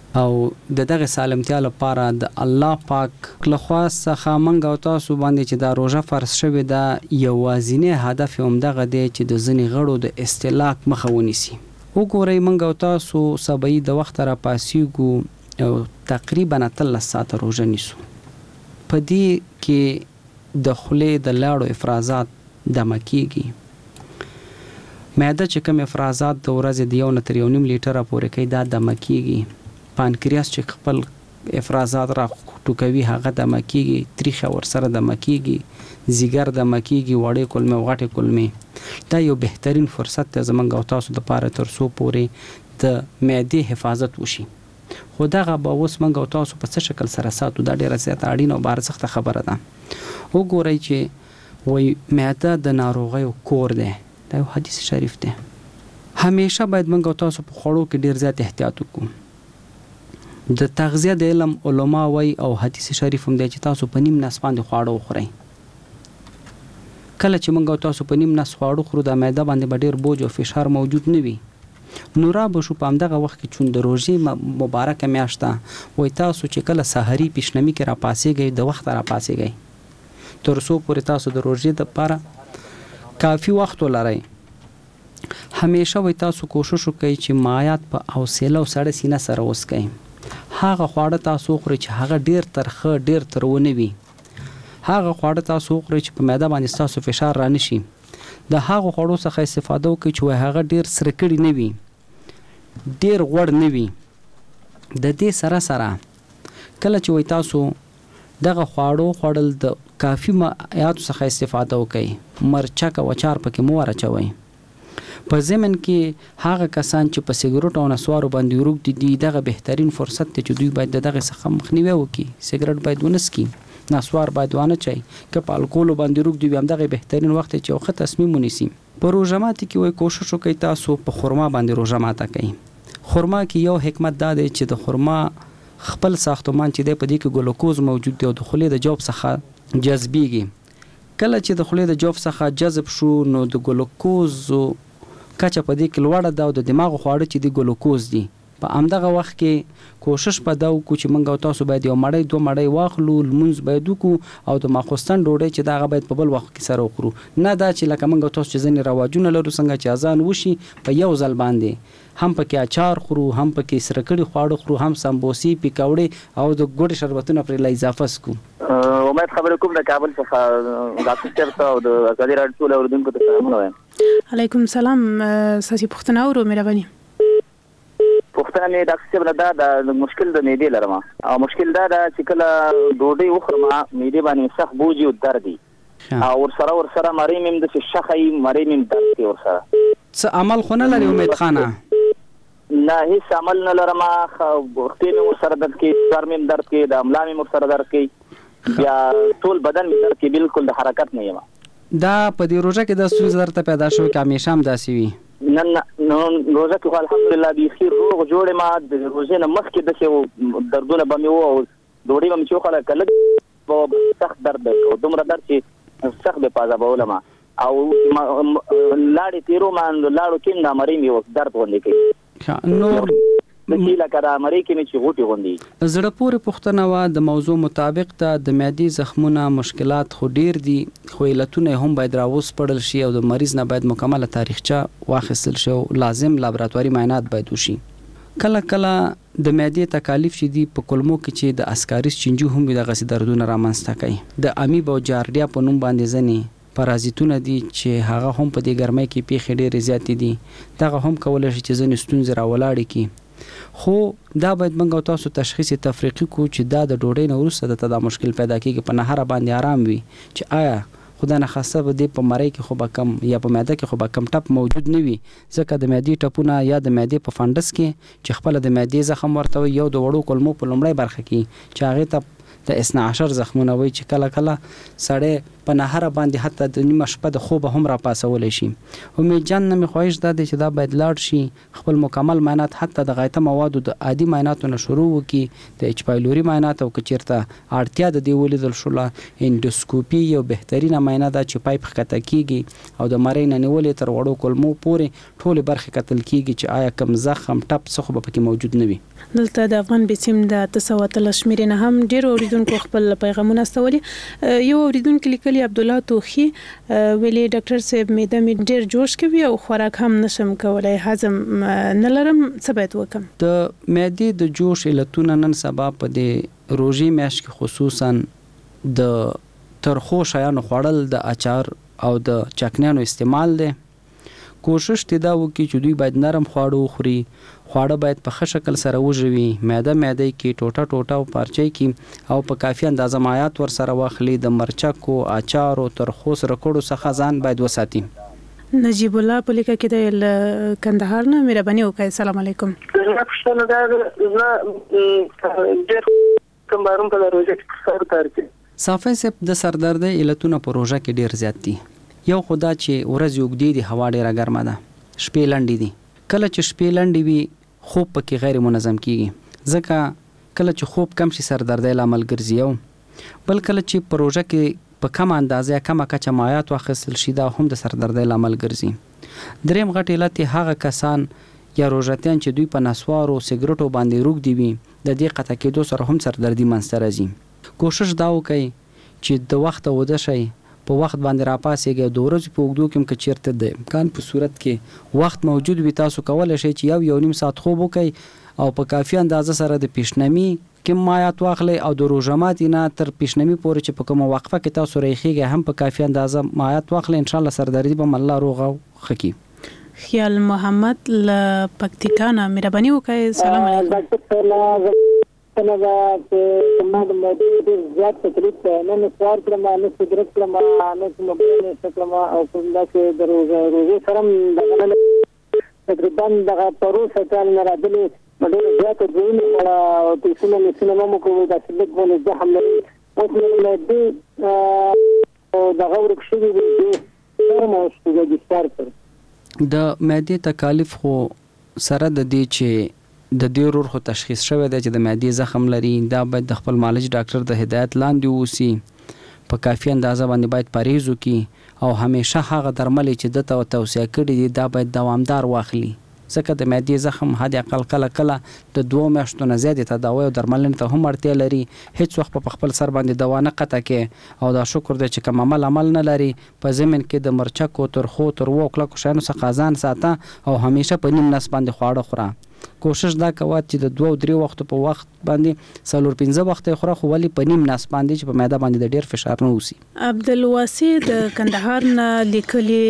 او د دغه سالمتیا لپاره د الله پاک له خوا څخه منګ او تاسو باندې چې دا روزه فرض شوی دا یوازینی هدف هم دغه دی چې د ځنی غړو د استهلاک مخه ونیسي. وګورئ منګ او تاسو سبا د وخت را پاسیږو او تقریبا 13 ساعت روزه نیسو. په دې کې د خولې د لاړو افرازات دمه کیږي. معده چې کوم افرازات د ورځې د 1 تر 1.5 لیټره پورې کوي دا دمه کیږي. پانکریاس چې خپل افرازات را ټوکوي هغه دمه کیږي. تریخه ورسره دمه کیږي. زیګر دمه کیږي. وړې کولمې او غټې کولمې. دا یو بهترین فرصت دی زمونږ او تاسو د پاره تر څو پورې د معدې حفاظت وشي. خو دغه به اوس موږ او تاسو په څه شکل سره ساتو دا ډیره زیاته اړینه او ارزښتناکه خبره ده. وګورئ چې وای معده د ناروغیو کور دی. دا یو حدیث شریف دی. همیشه باید موږ او تاسو په خوړو کې ډیر زیات احتیاط وکړو. د تغذیه د علم علما وای او حدیث شریف هم دی چې تاسو په نیم نس باندې خواړه وخورئ. کله چې موږ او تاسو په نیم نس خواړه خورو د معده باندې به ډیر بوج او فشار موجود نه وي. نورا بشو په همدغه وخت کې چون د روزې مبارکه میاشته وای تاسو چې کله سحری پیشنمی کې را پاسېږئ د وخت را پاسېږئ تر څو پورې تاسو د روزې لپاره کافی وخت ولرئ. همیشه وای تاسو کوشش وکړئ چې مایات په حوصله او سړه سینه سره وسکئ. هغه خواړه تاسو خورئ چې هغه ډیر ترخه ډیر ترونه وي. هغه خواړه تاسو خورئ چې په معده باندې تاسو فشار را نشي. د هغه خوړو څخه استفاده وکړئ چې هغه ډیر سرکړی نه وي. ډیر غوړ نه وي. د دې سره سره کله چې وای تاسو دغه خواړو خوړل د کافی مایعاتو څخه استفاده وکړئ. مرچک او اچار پکې مو ورچوئ. په ضمن کې هغه کسان چې په سیګریټ او نسوارو باندې ورګ دي دغه بهترین فرصت ته چې دوی باید دغه څخه مخنیوي وکړي. سیګریټ باید ونسکي. نسوار باید وانه چي که په الکول باندې روغ دی هم دغه بهترین وخت چې یو ښه تصمیم ونیسي. په روزه ماتي کې وای کوشش وکړئ تاسو په خرما باندې روزه ماته کړئ. خرما کې یو حکمت دا دی چې د خرما خپل ساختمان چې دی په دې کې ګلوکوز موجود دی او د خولې د جوف څخه جذبېږي. کله چې د خولې د جوف څخه جذب شو نو د ګلوکوز کچه په دې کې لوړه ده او د دماغ خواړه چې دی ګلوکوز دي. په همدغه وخت کې کوشش په دا وکړو چې موږ او تاسو باید یو مړی دوه مړی واخلو. لمونځ باید وکړو او د ماخوستن ډوډۍ چې دغه باید په بل وخت کې سره وخورو. نه دا چې لکه موږ او تاسو چې ځینې رواجونه لرو څنګه چې اذان وشي په یو ځل باندې هم پکې اچار خورو هم پکې سرکړي خواړه خورو هم سمبوسي پکوړې او د ګوډ شربتونه پرې لا اضافه سکو. امید خبرې کوم د کابل څخه ډاکټر صاحب ته او د ازادي راډیو له اوریدونکو ته سلامونه وایم. علیکم سلام. ساسي پښتنه اورو مهرباني. پښتنه مې ډاکټر صاحب دا مشکل د معدې لرم او مشکل دا چې کله ډوډۍ وخورم معدې باندې سخت بوجي او درد او ورسره مری مم د شخې مری مم درد کې ورسره څه عمل خو نه لري امید خانه؟ نه هیڅ عمل نه لرم. وختي مې ورسره درد کې سر مې درد کې د املا مې ورسره درد کې یا ټول بدن مې درد کې بالکل د حرکت نه یم. دا په دې روزه کې د سوز درته پیدا شو کې همیشه هم داسي وي؟ نه روزه کې الحمدلله به خیر روغ جوړه ما د روزه نه مخکې د څه دردونه به مې وو او ډوډۍ به مې چې خلک کله سخت درد او دومره درد چې سخت به پازا بولم او لاړې تیرو مان لاړو کې نه مری مې درد غونډې کوي. نور د کیلا کرا مری کې مې چې غوټي غونډې زړه پورې پښتنه وا د موضوع مطابق ته د معدې زخمونه مشکلات خو ډیر دي خو علتونه هم باید راوس پړل شي او د مریض نه باید مکمله تاریخچه واخیستل شي او لازم لابراتواري معاینات باید وشي. کله کله د معدې تکالیف چې دي په کولمو کې چې د اسکاریس چنجو هم د غسي دردونه رامنځته کوي. د امیبا او جاردیا په نوم باندې ځنی پارازیتونه دي چې هغه هم په دې ګرمۍ کې پیښې ډېرې زیاتې دي. دغه هم کولای شي چې ځنې ستونزې راولاړې کړي. خو دا باید موږ او تاسو تشخیص تفریقي کو چې دا د ډوډۍ نه وروسته د مشکل پیدا کیږي په نهار باندې آرام وي چې آیا خدا نه خاصه به دې په مړی کې خو به کم یا په معده کې خو به کم ټپ موجود نه وي ځکه د معدې ټپونه یا د معدې په فنډس کې چې خپل د معدې زخم ورته یو د وړو کولمو په لومړی برخه کې چې هغه ته د 12 زخمونه وای چې کله کله سړی په نهر باندې حتی د نیمه شپه د خوب هم را پاسول شي. امید جان نه مې خواهش ده چې دا باید لاړ شي خپل مکمل معاینات حتی د غایطه موادو د عادي معایناتو نه شروع وکړي د اچ پایلوري معاینات او کچیرته اړتیا د دی ولیدل شوله اندوسکوپي یو بهترینه معاینه ده چې پایپ ښکته کیږي او د مړی نه نیولې تر وړو کولمو پورې ټولې برخې کتل کیږي چې آیا کوم زخم ټپ څه خو به پکې موجود نه وي. دلته د افغان بسیم د 313 شمیرې نه هم ډیر اوریدونکو خپل پیغامونه استولي. یو اوریدونکو لیکلي عبد الله توخي ویلي ډاکټر صاحب معده مې ډیر جوش کوي او خوراک هم نشم کولای هضم نه لرم څه باید وکم؟ د معدې د جوش علتونه نن سبا په د روژې میاشت کې خصوصا د ترخو شیانو خوړل د اچار او د چکنیانو استعمال دی. کوشش تدا وکړي چې دوی باید نرم خواړه وخوري. خواړه باید په ښه شکل سره وژوي. معده کې ټوټه او پارچې کې او په کافي اندازه مایعات ور سره واخلي. د مرچکو اچارو ترخو سره کړو څخه ځان باید وساتي. نجیب الله په لیکه کې د کندهار نه مهرباني وکړئ. السلام علیکم. پښتنه دا ډېر کومارم په روزه کې سر درد. صافی سپ د سردردي علتونه په روزه کې ډېر زیات دي. یو خدا چې ورځ یوګدي دي هوا ډیره ګرمه ده شپې لنډې دي. کله چې شپې لنډې وي خوب پکې غیر منظم کیږي ځکه کله چې خوب کم شي سردردي لامل ګرځي. بل کله چې په روزه کې په کم اندازه کم کچه مایعات واخیستل شي دا هم د سردردي لامل ګرځي. دریم غټ علت هغه کسان یا روزتيان چې دوی په نسوارو سیګریټو باندې روغ دي وي د دې قطع کېدو سره هم سردردي منځته راځي. کوشش دا وکړئ چې د وخت وده شي په وخت باندې راپاسېږي. د ورځې په اوږدو کې که چیرته د امکان په صورت کې وخت موجود وي تاسو کولی شئ چې یو نیم ساعت خوب وکړئ او په کافي اندازه سره د پیشنمي کې مایعات واخلئ او د روژه ماتي نه تر پیشنمي پورې چې په کومه وقفه کې تاسو ریخیږئ هم په کافي اندازه مایعات واخلئ. انشاءالله سردردي به الله روغ او ښه کړي. خیال محمد له پکتیکا نه مهرباني وکړئ. السلام علیکم. نه دا چې ما د موضوع ډېر زیات تکلیف نه نسوار کړم نه سګرټ کړم نه موبایل نه کړم او کوم داسې د روزې سره دغه تقریبا دغه پروسه کال نه راځلي ډېر زیات ځینې او تاسو نه سینما مو کوو دا چې لږ زخم لري اوس مې دې دغه ورکشي دي مو څه د ستار پر د معدې تکالیف خو سره د دې چې د دې ورور خو تشخیص شوی دی چې د معدې زخم لري. دا باید د خپل معالج ډاکټر د هدایت لاندې ووسی. په کافي اندازه باندې باید پرهیز وکړي او همیشه هغه درمل چې دته توصیه کړي دي دا باید دوامدار واخلي ځکه د معدې زخم حد اقل کله د 2 میاشتو نه زیاتې تداوی او درملنې ته هم اړتیا لري. هیڅ وخت په خپل سر باندې دوا نه قطع کې او دا شکر دی چې کوم عمل نه لري. په ضمن کې د مرچکو ترخو ترو او کلکو شیانو څخه ځان ساته او همیشه په نیم نس باندې خواړه خوره. کوشش دا کوه چې د 2 او 3 وختو په وخت باندې 4-5 وخت خوره خو ولی په نیم ناس باندې چې په معده باندې د ډیر فشار نه وسی. عبدالواسي د کندهار نه لیکلي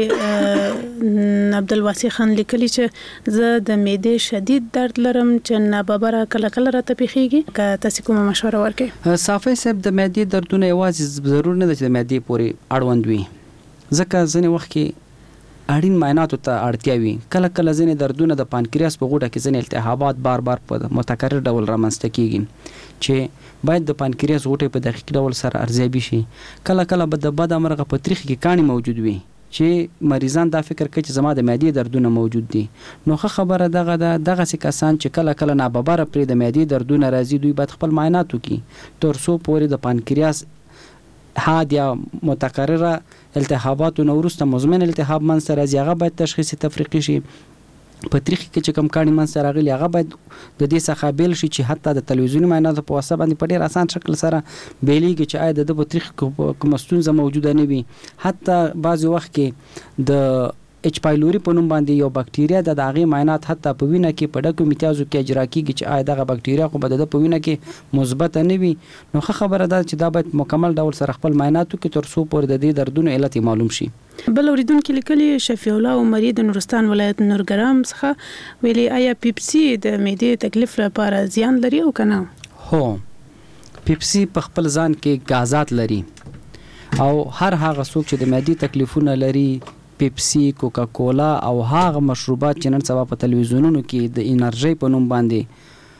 عبدالواسي خان لیکلي چې زه د معدې شدید درد لرم چې ناببره کله راته پیخیږي که تاسو کومه مشوره ورکړئ. صافی صاحب د معدې دردونه یوازې ضرور نه ده چې د معدې پورې اړوند وي ځکه ځینې وخت کې اړین معایناتو ته اړتیا وي. کله ځینې دردونه د پانکریاس په غوټه کې ځینې التهابات بار په متکرر ډول رامنځته کیږي چې باید د پانکریاس غوټې په دقیق ډول سره ارزیابي شي. کله به د بد امرغه په تاریخ کې کاني موجود وي چې مریضان دا فکر کوي چې زما د معدې دردونه موجود دي. نو خبره دغه کسان چې کله ناببره پرې د معدې دردونه راځي دوی باید خپل معاینات وکړي تر څو پورې د پانکریاس حاد یا متکرره التهابات او وروسته مزمن التهاب منځ راځي هغه باید تشخیص تفریقي شي. په تاریخ کې چې کوم کاني منځ راغلي هغه باید د دې څخه بیل شي چې حتی د تلویزیوني معایناتو په واسطه باندې په ډیر آسان شکل سره بیلېږي چې آیا د په تاریخ کې کوم ستونزه موجوده نه وي. حتی بعضی وخت کې د اچ پایلوري په نوم باندې یو بکټیریا د هغه معاینات حتی په وینه کې په ډکو میتیازو کې اجرا کیږي چې آیا دغه بکټیریا خو به د په وینه کې مثبت نه وي. نو خبره ده چې دا باید مکمل ډول سره خپل معایناتو کې تر څو پورې د دې دردونو علت معلوم شي. بل اوریدونکو لیکلي شفیع الله عمری د نورستان ولایت نورګرام څخه ویلي آیا پیپسي د معدې تکلیف لپاره زیان لري او کنه؟ هو پیپسي په خپل ځان کې غازات لري او هر هغه څوک چې د معدې تکلیفونه لري پیپسي کوکا کولا او هغه مشروبات چې نن سبا په تلویزیونونو کې د انرژي په نوم باندې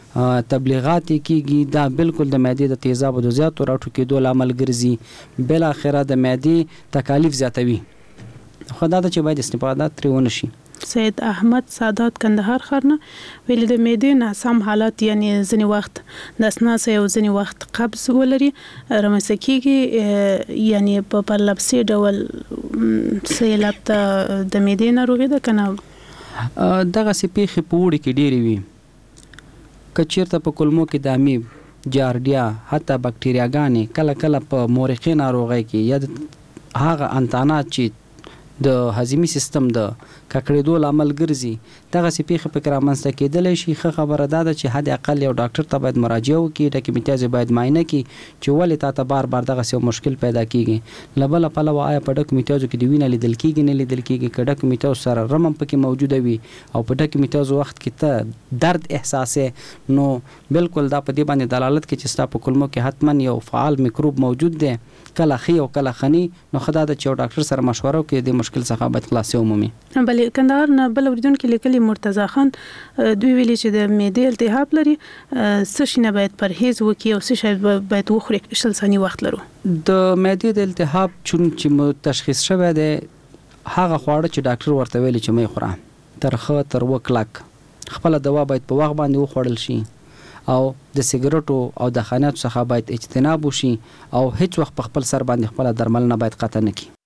تبلیغات کیږي دا بالکل د معدې د تیزابو د زیاتو راټو کېدو لامل ګرځي بل اخره د معدې تکالیف زیاتوي خدای ته چې باید استفاده ترې ونشي سید احمد سادات کندهار خرنه ویل د معدې ناسم حالات یعنی ځنی وخت د اسناسه او ځنی وخت قبض ولري رمسه کیږي یعنی په پرلپسې ډول سیلاب ته د معدې ناروغي ده کنه دغه سپیخ پوړي کې ډېری وي کچیرته په کلمو کې د امیب جاردیا حتی بکټریاګانې کله کله په مورخي ناروغي کې یا هغه انتانات چې د هضمي سیستم د ککړېدو لامل ګرځي دغه سپیخ په کرامنسته کېدلې شي خبره ده چې حد اقل یو ډاکټر ته باید مراجعه وکړي ډاکټر میتیاز باید معاینه کړي چې ولې تا ته بار دغه څه مشکل پیدا کیږي لبل په لوا آیا په ډاکټر میتیاز کې دی وینه لیدل کیږي نه لیدل کیږي کډک میتیاز سره رمم پکې موجوده وي او په ډاکټر میتیاز وخت کې ته درد احساسه نو بالکل دا په دې باندې دلالت کوي چې ستا په کلمو کې حتما یو فعال میکروب موجود دی کله خي او کله خني نو خدای د چو ډاکټر سره مشوره وکړي د مشکل څخه باید خلاصي ومومي بلې کندهار نه بل اوریدونکو لیکلي مرتضی خان دوی ویلي چې د معدې التهاب لري څه شي نه باید پرهیز وکړي او څه شی باید وخوري شل ثانیې وخت لرو د معدې د التهاب چې تشخیص شوی دی هغه خواړه چې ډاکټر ورته ویلي چې مې خوره ترخه تروه کلک خپل دوا باید په وخت باندې وخوړل شي او د سیګریټو او د خانیاتو څخه باید اجتناب وشي او هیڅ وخت په خپل سر باندې خپل درمل نه باید قطع نه کړي